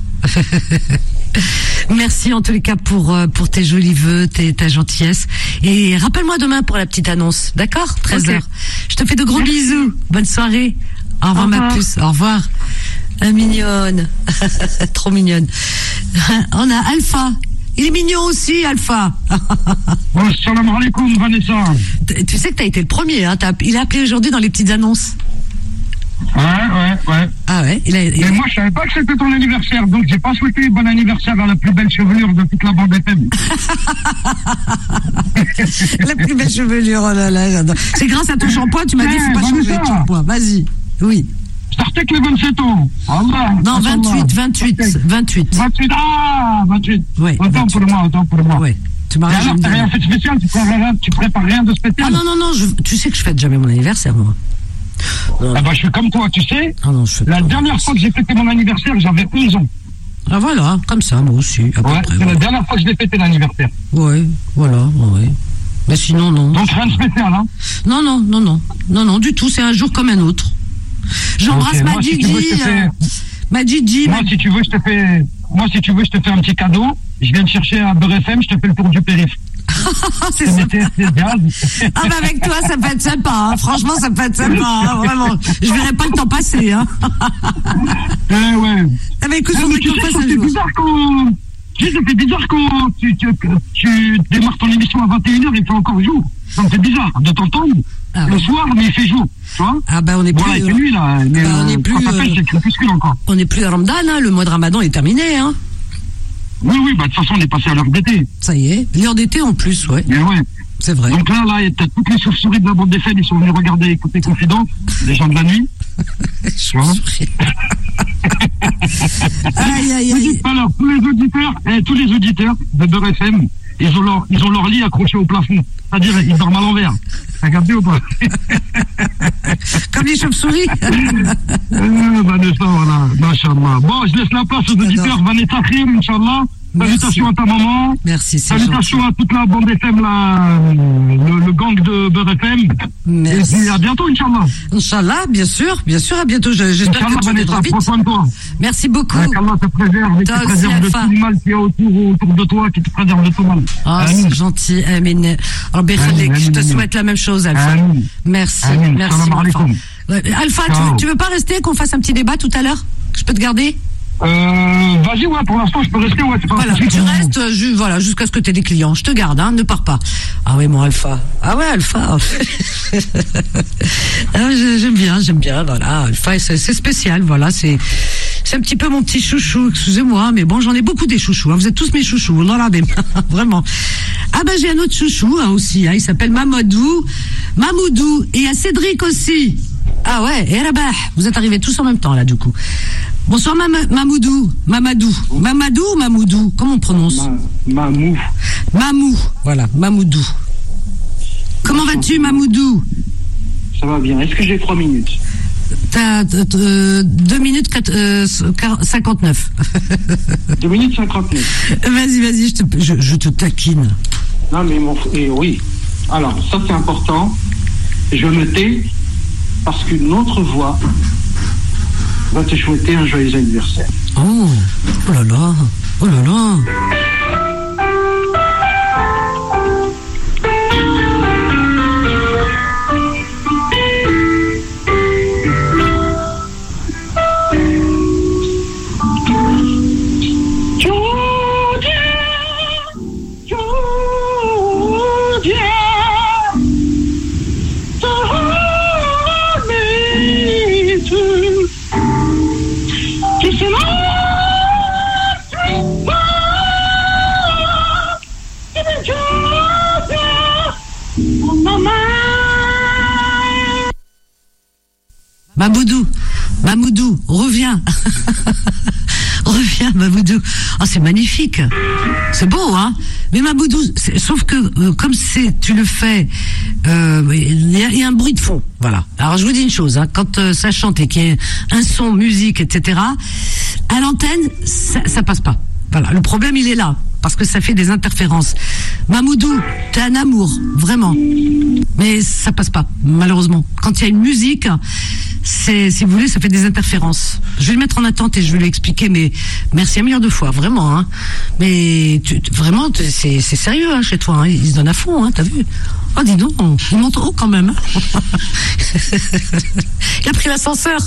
Merci en tous les cas pour tes jolis vœux, ta gentillesse. Et rappelle-moi demain pour la petite annonce, d'accord? 13h. Okay. Je te fais de gros bisous. Bonne soirée. Au revoir, ma puce. Au revoir. Mignonne. Trop mignonne. On a Alpha. Il est mignon aussi, Alpha. Salam alaikum, Vanessa. Tu sais que t'as été le premier, hein. Il a appelé aujourd'hui dans les petites annonces. Ouais. Ah ouais. Mais moi, je savais pas que c'était ton anniversaire, donc j'ai pas souhaité bon anniversaire à la plus belle chevelure de toute la bande FM. La plus belle chevelure, oh là là. C'est grâce à ton shampoing, tu m'as dit, faut pas changer de shampoing. Vas-y. Oui. Startek les 27 ans. Allah. Non, 28. 28. Ah, 28. Ouais. Autant pour moi. Ouais. Tu m'as alors, t'as rien fait de spécial, tu prépares rien de spécial. Ah non, tu sais que je fête jamais mon anniversaire, moi. Non. Ah bah, je suis comme toi, tu sais. Ah non, la dernière fois que j'ai fêté mon anniversaire, j'avais 11 ans. Ah voilà, comme ça, moi aussi. Ouais, c'est la dernière fois que je l'ai fêté l'anniversaire. Ouais, voilà, ouais. Mais sinon, non. Donc rien de spécial, hein? Non, du tout, c'est un jour comme un autre. J'embrasse ma Gigi. Ma Gigi. Moi, si tu veux, je te fais un petit cadeau. Je viens te chercher à Beurre FM, je te fais le tour du périph'. C'est ça. Ah bah avec toi, ça peut être sympa. Hein. Franchement, ça peut être sympa. Hein. Vraiment. Je verrai pas le temps passer. Hein. Ouais. Ah bah écoute, faudrait qu'on fasse un jour. Ça fait bizarre quand tu démarres ton émission à 21h, il fait encore jour. Ça me fait bizarre de t'entendre le soir, mais il fait jour. Tu vois? Ah bah on est plus. Voilà, c'est nuit là. Mais on est plus. C'est crépuscule encore. On n'est plus à Ramadan, hein. Le mois de Ramadan est terminé, hein. Oui, bah de toute façon on est passé à l'heure d'été. Ça y est, l'heure d'été en plus, ouais. Mais ouais. C'est vrai. Donc là, t'as toutes les chauves-souris de la bande des fêtes, ils sont venus regarder, écouter Confidence, les gens de la nuit. Chauves-souris. Aïe. Alors, tous les auditeurs de Beurre FM, ils ont leur lit accroché au plafond. C'est-à-dire, ils dorment à l'envers. T'as capté ou pas? Comme les chauves-souris. Vanessa, voilà. Machallah. Bon, je laisse la place aux auditeurs. Vanessa Khim, Inch'Allah. Salutations à ta maman. Merci, c'est salutations gentil. À toute la bande FM, le gang de Beurre FM. Merci. Et puis à bientôt, Inch'Allah. Inch'Allah, bien sûr, à bientôt. J'espère que tu viendras vite. Prends soin de toi. Merci beaucoup. Qu'Allah te préserve et qui te préserve de tout le mal qui est autour de toi, qui te préserve de tout le mal. Ah, c'est gentil, Amin. Alors, je te souhaite la même chose, Alpha. Amin. Merci. Amin. Merci, Alpha. Tu veux pas rester qu'on fasse un petit débat tout à l'heure? Je peux te garder? Vas-y, ouais, pour l'instant, je peux rester, ouais, c'est pas voilà, tu restes, jusqu'à ce que tu aies des clients. Je te garde, hein, ne pars pas. Ah oui, mon Alpha. Ah ouais, Alpha. J'aime bien, voilà. Alpha, c'est spécial, voilà, c'est un petit peu mon petit chouchou, excusez-moi, mais bon, j'en ai beaucoup des chouchous, hein. Vous êtes tous mes chouchous, vraiment. Ah ben, j'ai un autre chouchou, hein, aussi, hein. Il s'appelle Mamoudou, et il y a Cédric aussi. Ah ouais, et Rabah, vous êtes arrivés tous en même temps, là, du coup. Bonsoir Mamoudou, Mamadou ou Mamoudou, comment on prononce? Mamou, voilà, Mamoudou. Comment vas-tu, Mamoudou? Ça va bien, est-ce que j'ai 3 minutes? T'as 2 minutes 59. 2 minutes 59. Vas-y, je te taquine. Non mais oui, alors ça c'est important, je me tais parce qu'une autre voix va te souhaiter un joyeux anniversaire. Oh là là. Mamoudou, reviens. Reviens, Mamoudou. Oh, c'est magnifique. C'est beau, hein? Mais Mamoudou, sauf que, comme tu le fais, il y a un bruit de fond. Voilà. Alors, je vous dis une chose, hein, quand ça chante et qu'il y a un son, musique, etc., à l'antenne, ça passe pas. Voilà. Le problème, il est là. Parce que ça fait des interférences. Mamoudou, t'es un amour, vraiment. Mais ça passe pas, malheureusement. Quand il y a une musique, si vous voulez, ça fait des interférences. Je vais le mettre en attente et je vais l'expliquer, mais merci un million de fois, vraiment. Hein. Mais vraiment, c'est sérieux hein, chez toi. Hein. Ils se donnent à fond, hein, t'as vu? Oh, dis donc, il monte haut quand même. Hein. Il a pris l'ascenseur.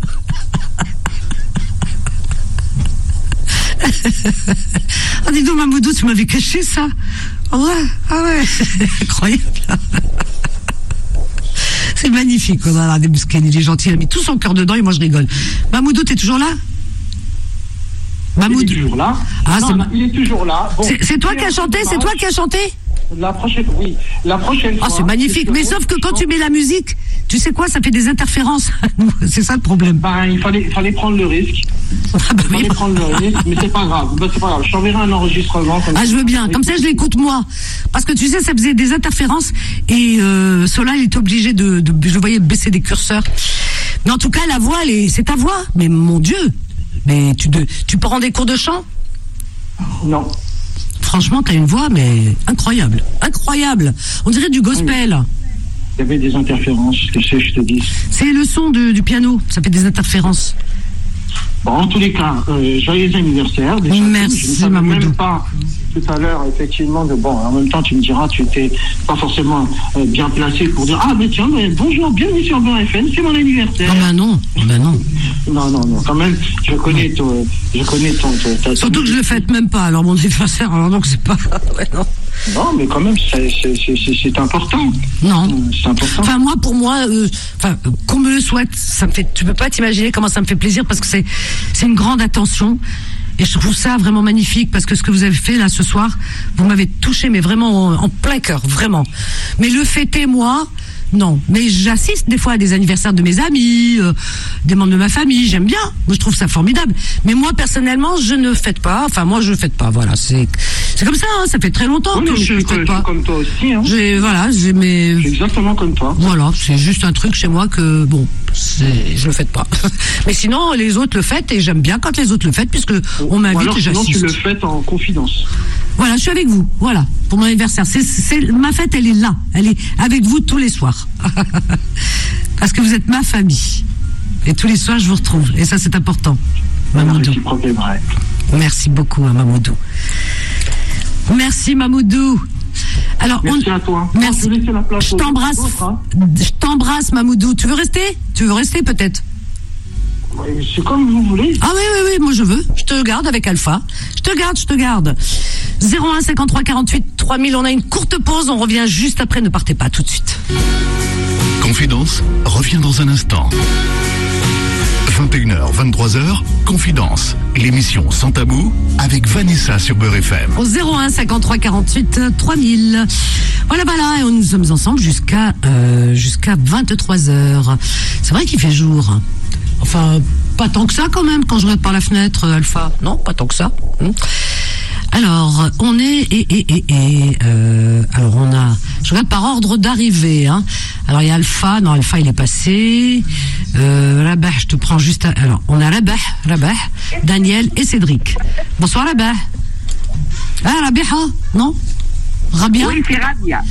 Ah, dis donc, Mamoudou, tu m'avais caché ça. Ouais, ah ouais, c'est incroyable. C'est magnifique, on a des Bousqueni, il est gentil, il a mis tout son cœur dedans et moi je rigole. Mamoudou, t'es toujours là? Mamoudou. Il est toujours là. Ah, non, il est toujours là. Bon, c'est toi qui as chanté? C'est toi qui as chanté? La prochaine fois. Oh, c'est magnifique. Mais sauf que quand tu mets la musique, tu sais quoi, ça fait des interférences. C'est ça le problème. Ben, il fallait prendre le risque. Prendre le risque, mais c'est pas grave. Je t'enverrai un enregistrement. Je veux bien. Comme ça, je l'écoute moi. Parce que tu sais, ça faisait des interférences et Sola, il était obligé je le voyais baisser des curseurs. Mais en tout cas, la voix, c'est ta voix. Mais mon Dieu. Mais tu prends des cours de chant? Non. Franchement, t'as une voix, mais incroyable. Incroyable. On dirait du gospel. Il y avait des interférences, je te dis. C'est le son du piano, ça fait des interférences. Bon, en tous les cas, joyeux anniversaire. Merci, je ne savais même pas tout à l'heure, effectivement, en même temps, tu me diras, tu n'étais pas forcément bien placé pour dire, mais tiens, bonjour, bienvenue sur Beurre FM, c'est mon anniversaire. Non. Non, quand même, je connais ton... Surtout que je le fête même pas, alors mon anniversaire, alors donc c'est pas... Ouais, non. Non, mais quand même, c'est important. Non. C'est important. Enfin, pour moi, qu'on me le souhaite, ça me fait. Tu peux pas t'imaginer comment ça me fait plaisir parce que c'est une grande attention. Et je trouve ça vraiment magnifique parce que ce que vous avez fait là ce soir, vous m'avez touché, mais vraiment en plein cœur, vraiment. Mais le fêter, moi, non. Mais j'assiste des fois à des anniversaires de mes amis, des membres de ma famille, j'aime bien. Moi, je trouve ça formidable. Mais moi, personnellement, je ne fête pas. Enfin, moi, je ne fête pas. Voilà, c'est comme ça, hein. Ça fait très longtemps que je ne fête pas. Comme toi aussi, hein. C'est exactement comme toi. Voilà, c'est juste un truc chez moi que, bon, je le fête pas. Mais sinon, les autres le fêtent et j'aime bien quand les autres le fêtent puisque on m'invite et j'assiste. Sinon, tu le fêtes en confidence. Voilà, je suis avec vous. Voilà, pour mon anniversaire. Ma fête, elle est là. Elle est avec vous tous les soirs. Parce que vous êtes ma famille. Et tous les soirs, je vous retrouve. Et ça, c'est important. Mamoudou. Merci beaucoup, Mamoudou. Merci, Mamoudou. Alors, merci à toi. Merci. Je t'embrasse. Je t'embrasse, Mamoudou. Tu veux rester peut-être? C'est comme vous voulez. Ah oui, moi je veux. Je te garde avec Alpha. Je te garde. 01 53 48 3000. On a une courte pause. On revient juste après. Ne partez pas tout de suite. Confidence revient dans un instant. 21h, 23h, Confidence, l'émission sans tabou avec Vanessa sur Beurre FM. Au 01 53 48 3000. Voilà, et nous sommes ensemble jusqu'à 23h. C'est vrai qu'il fait jour. Enfin, pas tant que ça quand même quand je regarde par la fenêtre, Alpha. Non, pas tant que ça. Alors, on est alors je regarde par ordre d'arrivée. Hein. Alors il y a Alpha. Non, Alpha il est passé. Rabah, je te prends juste. Alors on a Rabah, Daniel et Cédric. Bonsoir Rabah. Ah Rabia, non? Rabia? Oui, c'est Rabia.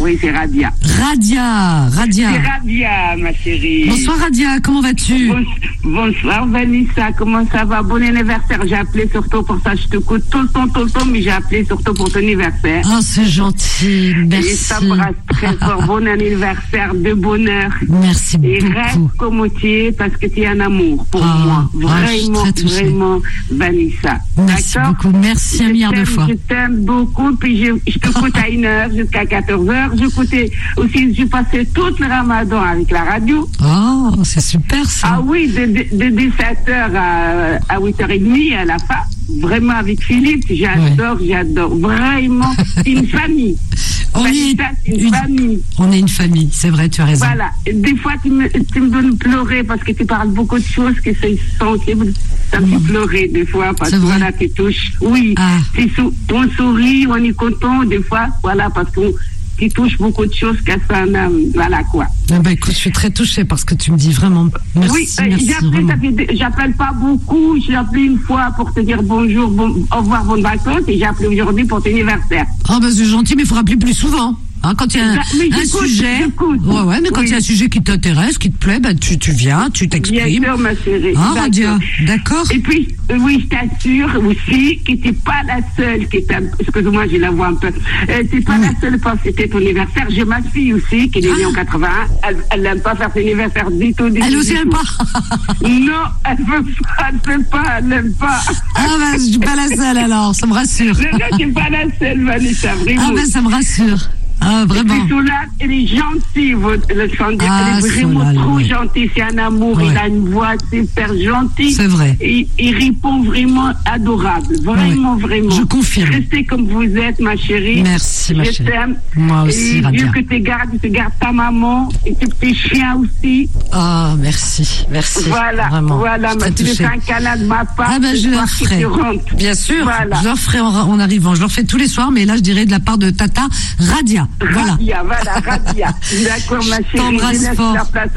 Radia. C'est Rabia, ma chérie. Bonsoir Radia, comment vas-tu? Bonsoir Vanessa, comment ça va? Bon anniversaire, j'ai appelé surtout pour ça, je te coûte tout le temps, mais j'ai appelé surtout pour ton anniversaire. Oh, c'est gentil, merci. Et ça t'embrasse très fort, bon anniversaire, de bonheur. Merci beaucoup. Et reste comme tu es, parce que tu es un amour pour moi. Vraiment, Vanessa. Merci beaucoup, merci un milliard de fois. Je t'aime beaucoup, puis je te coûte à 1h jusqu'à 14h. Je passais tout le ramadan avec la radio. Oh, c'est super ça. Ah oui, de 17h à 8h30 à la fin. Vraiment avec Philippe, j'adore. Vraiment, c'est une famille. On est une famille, c'est vrai, tu as raison. Voilà, des fois tu me donnes pleurer parce que tu parles beaucoup de choses que c'est sensible. Ça me fait pleurer des fois parce que voilà, tu touches. Oui, on sourit, on est content des fois, voilà, parce que tu touches beaucoup de choses qu'à ça, voilà quoi. Écoute, je suis très touchée parce que tu me dis vraiment merci. Oui, j'appelle pas beaucoup, j'ai appelé une fois pour te dire bonjour, au revoir, bonnes vacances, et j'ai appelé aujourd'hui pour ton anniversaire. Ah c'est gentil, mais il faut rappeler plus souvent. Hein, quand il y a un sujet, mais quand il y a un sujet qui t'intéresse, qui te plaît, tu viens, tu t'exprimes. Bien sûr, ma chérie. Ah, Radia, d'accord. Et puis, oui, je t'assure aussi que t'es pas la seule excuse-moi, j'ai la voix un peu. T'es pas la seule parce que c'était ton anniversaire. J'ai ma fille aussi, qui est née en 81. Elle n'aime pas faire son anniversaire du tout. Elle aussi n'aime pas. Non, elle n'aime pas. Ah, je suis pas la seule alors, ça me rassure. Non, t'es pas la seule, Vanessa, vraiment. Ah, ça me rassure. Ah, vraiment. Et puis Soulane, elle est gentille, le chanteur. Elle est vraiment trop gentille. C'est un amour. Il a une voix super gentille. C'est vrai. Et il répond vraiment adorable. Vraiment. Je confirme. Restez comme vous êtes, ma chérie. Merci, ma chérie. Je t'aime. Moi aussi, et Dieu que tu gardes ta maman et tes petits chiens aussi. Ah, merci. Voilà, vraiment. Voilà. Tu me fais un câlin de ma part. Ah, je leur ferai. Bien sûr. Voilà. Je leur ferai en arrivant. Je leur fais tous les soirs, mais là, je dirais de la part de Tata Radia. Radia. D'accord, ma chérie. Je t'embrasse fort.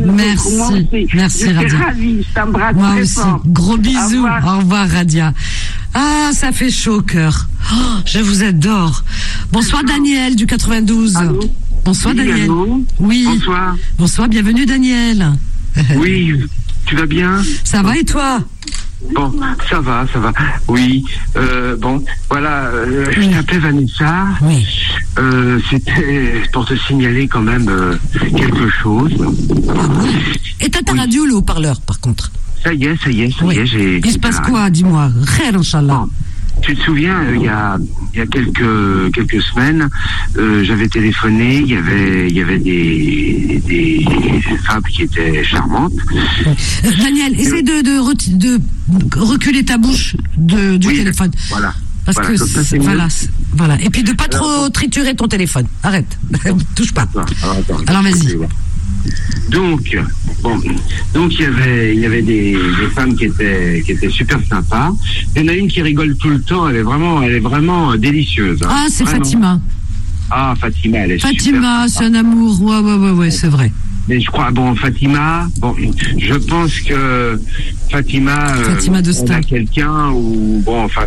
Merci, Radia. Je suis ravie, je t'embrasse moi très aussi. fort. Gros bisous. Au revoir, Radia. Ah, ça fait chaud au cœur. Oh, je vous adore. Bonsoir, Daniel du 92. Allô? Bonsoir, Daniel. Allô? Oui. Bonsoir. Bonsoir, bienvenue, Daniel. Oui, tu vas bien? Ça va et toi? Bon, ça va. Oui, voilà, je t'appelais Vanessa. Oui. C'était pour te signaler quand même quelque chose. Ah bon? Et t'as ta radio, le haut-parleur, par contre? Ça y est, j'ai... Il se passe quoi, dis-moi? Khair, Inch'Allah. Tu te souviens, il y a quelques semaines, j'avais téléphoné, il y avait des femmes qui étaient charmantes. Daniel, essaie de reculer ta bouche du téléphone. Voilà. Parce que voilà. Et puis de pas trop triturer ton téléphone. Arrête. Touche pas. Alors vas-y. Donc il y avait des femmes qui étaient super sympas. Il y en a une qui rigole tout le temps. Elle est vraiment délicieuse. Hein. Ah, c'est vraiment. Fatima. Ah, Fatima, elle est super. Fatima, c'est un amour. Ouais, c'est vrai. Mais je crois, Fatima, je pense que Fatima on a quelqu'un où,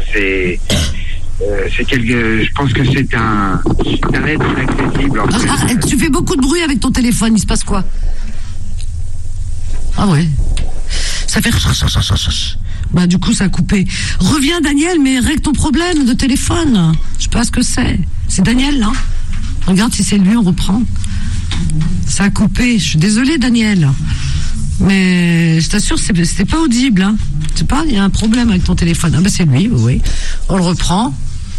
je pense que c'est un être accessible. Arrête, tu fais beaucoup de bruit avec ton téléphone, il se passe quoi? Ah ouais. Ça fait... Bah du coup ça a coupé. Reviens Daniel, mais règle ton problème de téléphone. Je sais pas ce que c'est. C'est Daniel là. Regarde si c'est lui, on reprend. Ça a coupé. Je suis désolée Daniel. Mais je t'assure, c'était pas audible. Hein. Je sais pas, il y a un problème avec ton téléphone. Ah ben c'est lui, oui. On le reprend.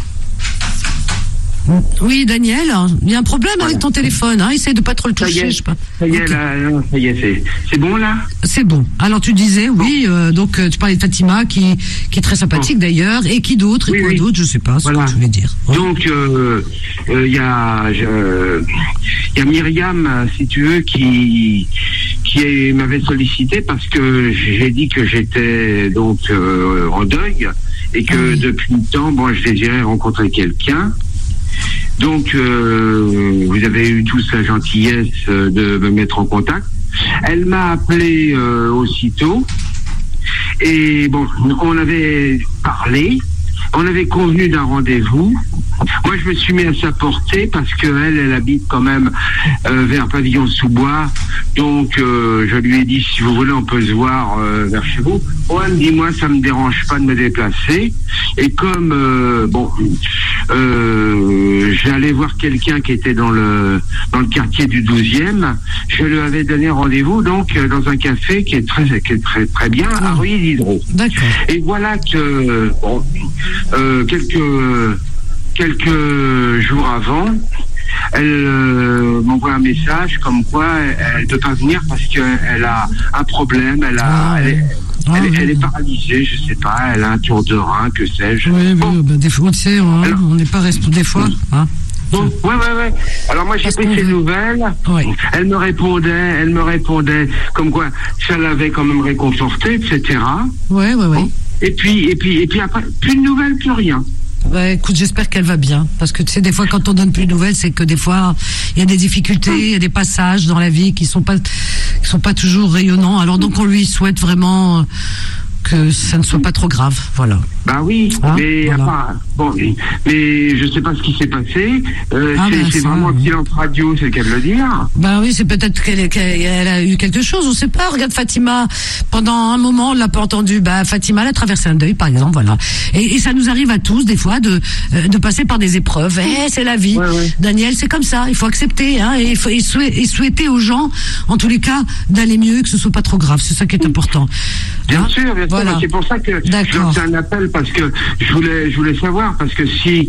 Oui, Daniel, il y a un problème avec ton téléphone. Hein. Essaye de pas trop le toucher. Je sais pas. Ça y est, ça y est, c'est bon là. C'est bon. Alors tu disais, oui, donc tu parlais de Fatima qui est très sympathique d'ailleurs, et qui d'autre, et quoi d'autre, je sais pas ce que tu voulais dire. Ouais. Donc il y a Myriam, si tu veux, qui m'avait sollicité parce que j'ai dit que j'étais donc en deuil et que depuis le temps, je désirais rencontrer quelqu'un. Donc, vous avez eu tous la gentillesse de me mettre en contact. Elle m'a appelé aussitôt. Et on avait parlé. On avait convenu d'un rendez-vous. Moi, je me suis mis à sa portée parce qu'elle habite quand même vers Pavillon-sous-Bois. Donc, je lui ai dit, si vous voulez, on peut se voir vers chez vous. Elle me dit, moi, ça me dérange pas de me déplacer. Et comme, j'allais voir quelqu'un qui était dans le quartier du 12e, je lui avais donné rendez-vous, donc, dans un café qui est très bien, à Rueil-Diderot. D'accord. Et voilà que, quelques jours avant, elle m'envoie un message comme quoi elle ne peut pas venir parce qu'elle a un problème, elle est paralysée, je sais pas, elle a un tour de rein, que sais-je. Oui, des fois, tu sais, on n'est pas responsable des fois. Hein. Donc, ouais. Alors moi j'ai pris ses nouvelles. Oui. Elle me répondait comme quoi ça l'avait quand même réconfortée, etc. Ouais. Et puis après, plus de nouvelles, plus rien. Ouais, écoute, j'espère qu'elle va bien, parce que tu sais, des fois quand on donne plus de nouvelles, c'est que des fois il y a des difficultés, il y a des passages dans la vie qui sont pas toujours rayonnants. Alors donc on lui souhaite vraiment que ça ne soit pas trop grave, voilà. Bah oui, mais mais je sais pas ce qui s'est passé. C'est vraiment un silence radio, c'est le cas de le dire. Bah oui, c'est peut-être qu'elle a eu quelque chose, on sait pas. Regarde Fatima, pendant un moment on l'a pas entendu. Bah Fatima, elle a traversé un deuil, par exemple, voilà. Et ça nous arrive à tous des fois de passer par des épreuves. C'est la vie. Ouais. Daniel, c'est comme ça. Il faut accepter, hein. Et il faut souhaiter aux gens, en tous les cas, d'aller mieux, que ce soit pas trop grave. C'est ça qui est important. Bien sûr. Voilà. C'est pour ça que je lance un appel, parce que je voulais savoir, parce que si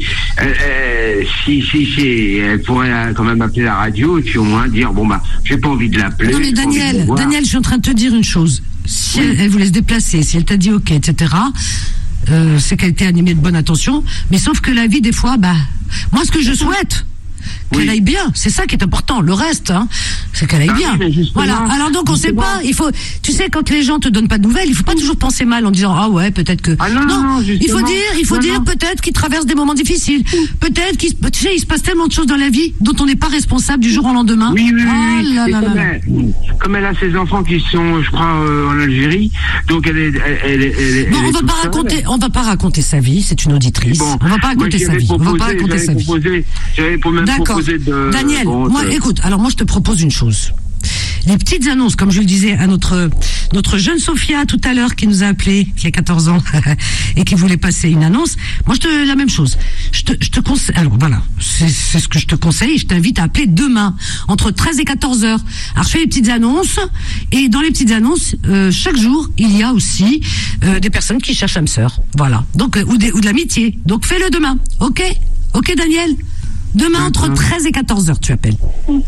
elle pourrait quand même appeler la radio et puis au moins dire j'ai pas envie de l'appeler. Non mais Daniel, je suis en train de te dire une chose. Si elle voulait se déplacer, si elle t'a dit ok, etc. C'est qu'elle était animée de bonne attention, mais sauf que la vie des fois, moi ce que je souhaite, qu'elle aille bien, c'est ça qui est important. Le reste, c'est qu'elle aille bien. Voilà. Alors donc on sait pas. Il faut, tu sais, quand les gens te donnent pas de nouvelles, il faut pas toujours penser mal en disant peut-être que. Non, il faut dire peut-être qu'ils traversent des moments difficiles. Peut-être qu'il se passe tellement de choses dans la vie dont on n'est pas responsable du jour au lendemain. Oui. Comme elle a ses enfants qui sont, je crois, en Algérie, donc elle est. Non, on va pas raconter sa vie. C'est une auditrice. On va pas raconter sa vie. J'avais pour même D'accord. Daniel, écoute, alors moi je te propose une chose. les petites annonces, comme je le disais à notre jeune Sophia tout à l'heure qui nous a appelé, qui a 14 ans et qui voulait passer une annonce. Moi, la même chose. Je te conseille. Alors voilà, c'est ce que je te conseille. Je t'invite à appeler demain entre 13 et 14 heures. Alors je fais les petites annonces et dans les petites annonces, chaque jour, il y a aussi des personnes qui cherchent âme sœur. Voilà. Donc ou de l'amitié. Donc fais-le demain. Ok, Daniel. Demain, entre 13 et 14 heures, tu appelles.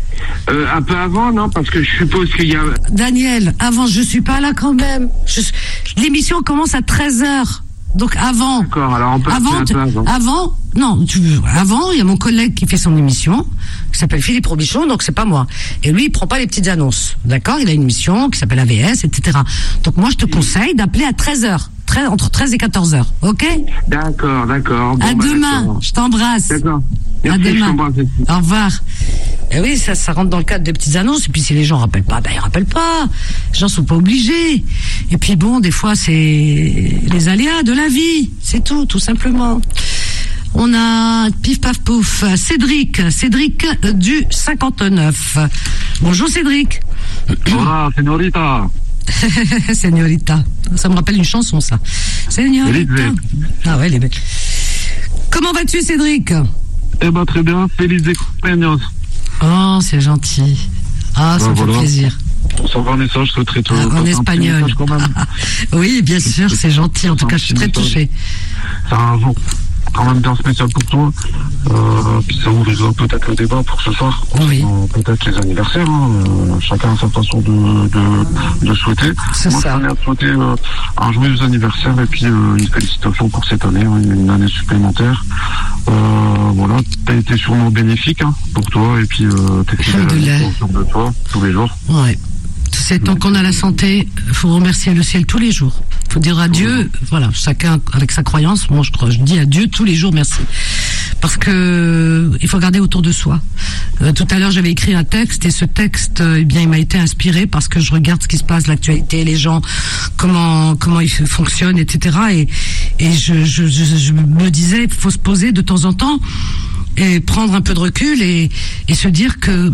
Un peu avant, non? Parce que je suppose qu'il y a... Daniel, avant, je suis pas là quand même. L'émission commence à 13 heures. Donc avant. D'accord, alors on peut avant, il y a mon collègue qui fait son émission, qui s'appelle Philippe Robichon, donc c'est pas moi. Et lui, il prend pas les petites annonces. D'accord? Il a une émission qui s'appelle AVS, etc. Donc moi, je te conseille d'appeler à 13 heures. Entre 13 et 14 heures. Ok? D'accord. Bon, à demain. D'accord. Je t'embrasse. D'accord. Merci, à demain. Au revoir. Et oui, ça rentre dans le cadre des petites annonces. Et puis si les gens rappellent pas, ils rappellent pas. Les gens sont pas obligés. Et puis bon, des fois, c'est les aléas de la vie. C'est tout simplement. On a pif paf pouf. Cédric du 59. Bonjour Cédric. Hola, señorita. Señorita. Ça me rappelle une chanson, ça. Señorita. Ah ouais, elle est belle. Comment vas-tu, Cédric? Eh ben, très bien. Feliz cumpleaños. Oh, c'est gentil. Ah, ça me fait plaisir. On s'envoie un message, je très tôt. En espagnol. Oui, bien sûr, c'est gentil. En tout cas, je suis très touché. C'est un jour quand même bien spécial pour toi. Puis ça ouvrira peut-être le débat pour ce soir. Oui. Peut-être les anniversaires. Chacun a sa façon de souhaiter. C'est moi, ça. je tenais à souhaiter un joyeux anniversaire et puis une félicitation pour cette année, une année supplémentaire. Voilà, t'as été sûrement bénéfique pour toi et puis t'es fidèle de toi tous les jours. Ouais. C'est tant qu'on a la santé, faut remercier le ciel tous les jours. Faut dire adieu, voilà, chacun avec sa croyance. Moi, je dis adieu tous les jours, merci. Parce que il faut regarder autour de soi. Tout à l'heure, j'avais écrit un texte et ce texte, il m'a été inspiré parce que je regarde ce qui se passe, l'actualité, les gens, comment ils fonctionnent, etc. Et je me disais, il faut se poser de temps en temps et prendre un peu de recul et se dire que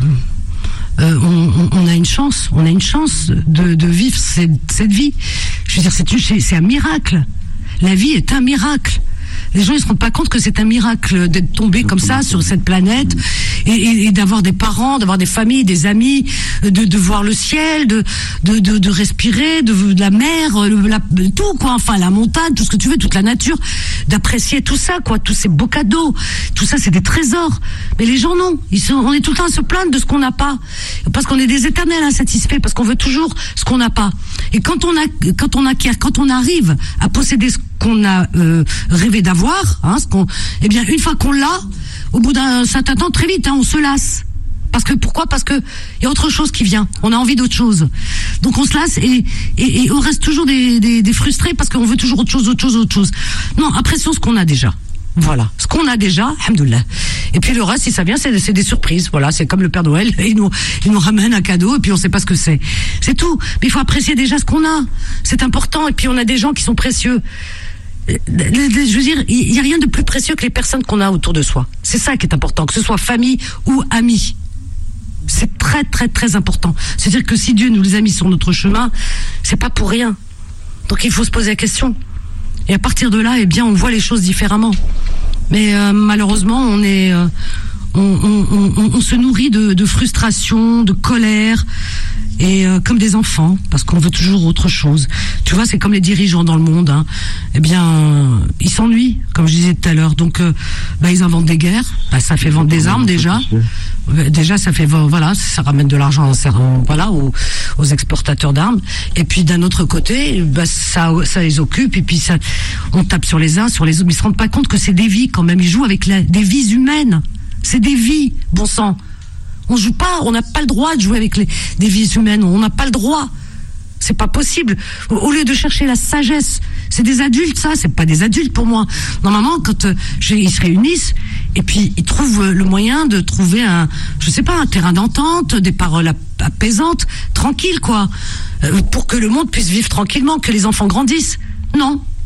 on a une chance de vivre cette vie. Je veux dire, c'est un miracle. La vie est un miracle. Les gens, ils se rendent pas compte que c'est un miracle d'être tombé comme ça sur cette planète et d'avoir des parents, d'avoir des familles, des amis, de voir le ciel, de respirer, de la mer, tout quoi, enfin la montagne, tout ce que tu veux, toute la nature, d'apprécier tout ça quoi, tous ces beaux cadeaux, tout ça c'est des trésors. Mais les gens non, on est tout le temps à se plaindre de ce qu'on n'a pas, parce qu'on est des éternels insatisfaits, parce qu'on veut toujours ce qu'on n'a pas. Et quand on acquiert, quand on arrive à posséder ce qu'on a rêvé d'avoir, eh bien une fois qu'on l'a, au bout d'un certain temps, très vite, on se lasse. Pourquoi? Parce que il y a autre chose qui vient. On a envie d'autre chose. Donc on se lasse et on reste toujours des frustrés parce qu'on veut toujours autre chose. Non, apprécions ce qu'on a déjà. Voilà, ce qu'on a déjà, alhamdoulilah. Et puis le reste, si ça vient, c'est des surprises. Voilà, c'est comme le Père Noël, il nous ramène un cadeau et puis on sait pas ce que c'est. C'est tout. Mais il faut apprécier déjà ce qu'on a. C'est important. Et puis on a des gens qui sont précieux. Je veux dire, il y a rien de plus précieux que les personnes qu'on a autour de soi. C'est ça qui est important, que ce soit famille ou amis. C'est très très très important. C'est-à-dire que si Dieu nous les a mis sur notre chemin, c'est pas pour rien. Donc il faut se poser la question. Et à partir de là, eh bien, on voit les choses différemment. Mais malheureusement, on se nourrit de frustration, de colère, et comme des enfants, parce qu'on veut toujours autre chose. Tu vois, c'est comme les dirigeants dans le monde. Eh bien, ils s'ennuient, comme je disais tout à l'heure. Donc, ils inventent des guerres. Ça fait vendre des armes déjà. Déjà, ça fait ça ramène de l'argent, aux exportateurs d'armes. Et puis d'un autre côté, ça les occupe. Et puis on tape sur les uns, sur les autres. Mais ils se rendent pas compte que c'est des vies quand même. Ils jouent avec des vies humaines. C'est des vies, bon sang. On joue pas, on n'a pas le droit de jouer avec des vies humaines. On n'a pas le droit. C'est pas possible. Au lieu de chercher la sagesse, c'est des adultes, ça. C'est pas des adultes pour moi. Normalement, quand ils se réunissent et puis ils trouvent le moyen de trouver un terrain d'entente, des paroles apaisantes, tranquilles, quoi, pour que le monde puisse vivre tranquillement, que les enfants grandissent. Non.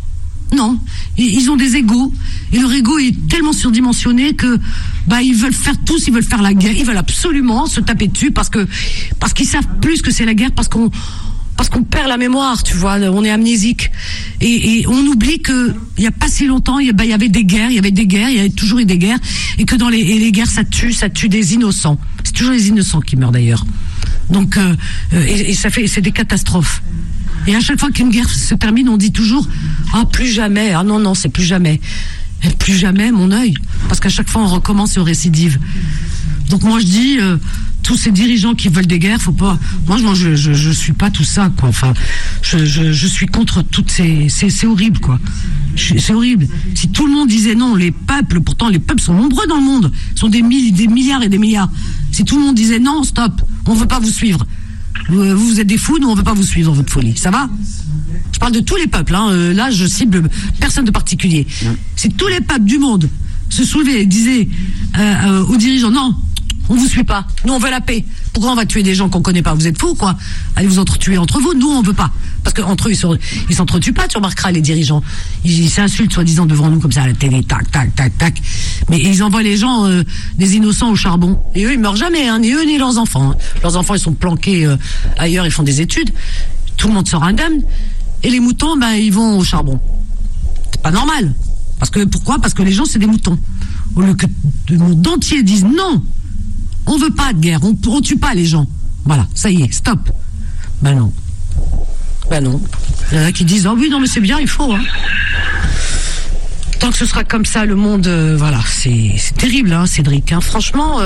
Non, ils ont des égos et leur ego est tellement surdimensionné que ils veulent faire tous, ils veulent faire la guerre, ils veulent absolument se taper dessus parce qu'ils savent plus que c'est la guerre, parce qu'on perd la mémoire, tu vois, on est amnésique et on oublie que il y a pas si longtemps il y avait des guerres, il y avait toujours eu des guerres et que dans les guerres ça tue des innocents. C'est toujours les innocents qui meurent d'ailleurs. Donc c'est des catastrophes. Et à chaque fois qu'une guerre se termine, on dit toujours plus jamais. Ah non, c'est plus jamais. Et plus jamais mon œil, parce qu'à chaque fois on recommence et on récidive. Donc moi je dis tous ces dirigeants qui veulent des guerres, faut pas. Moi je suis pas tout ça quoi. Enfin je suis contre toutes c'est horrible quoi. C'est horrible. Si tout le monde disait non, pourtant les peuples sont nombreux dans le monde, sont des milliards et des milliards. Si tout le monde disait non, stop, on veut pas vous suivre. Vous êtes des fous, nous on veut pas vous suivre dans votre folie. Ça va ? Je parle de tous les peuples, là je cible personne de particulier. Si tous les peuples du monde se soulevaient et disaient aux dirigeants non, on vous suit pas, nous on veut la paix. Pourquoi on va tuer des gens qu'on connaît pas? Vous êtes fous quoi? Allez vous entretuer entre vous, nous on veut pas. Parce que entre eux ils s'entretuent pas, tu remarqueras les dirigeants. Ils s'insultent soi-disant devant nous comme ça à la télé, tac tac tac tac. Mais ils envoient les gens des innocents au charbon. Et eux ils meurent jamais, ni eux ni leurs enfants. Leurs enfants ils sont planqués ailleurs, ils font des études. Tout le monde sort indemne. Et les moutons, ils vont au charbon. C'est pas normal. Pourquoi? Parce que les gens, c'est des moutons. Au lieu que le monde entier dise non, on veut pas de guerre, on tue pas les gens. Voilà, ça y est, stop. Non. Il y en a qui disent, oui, non, mais c'est bien, il faut. Tant que ce sera comme ça, le monde, c'est terrible, Cédric. Franchement.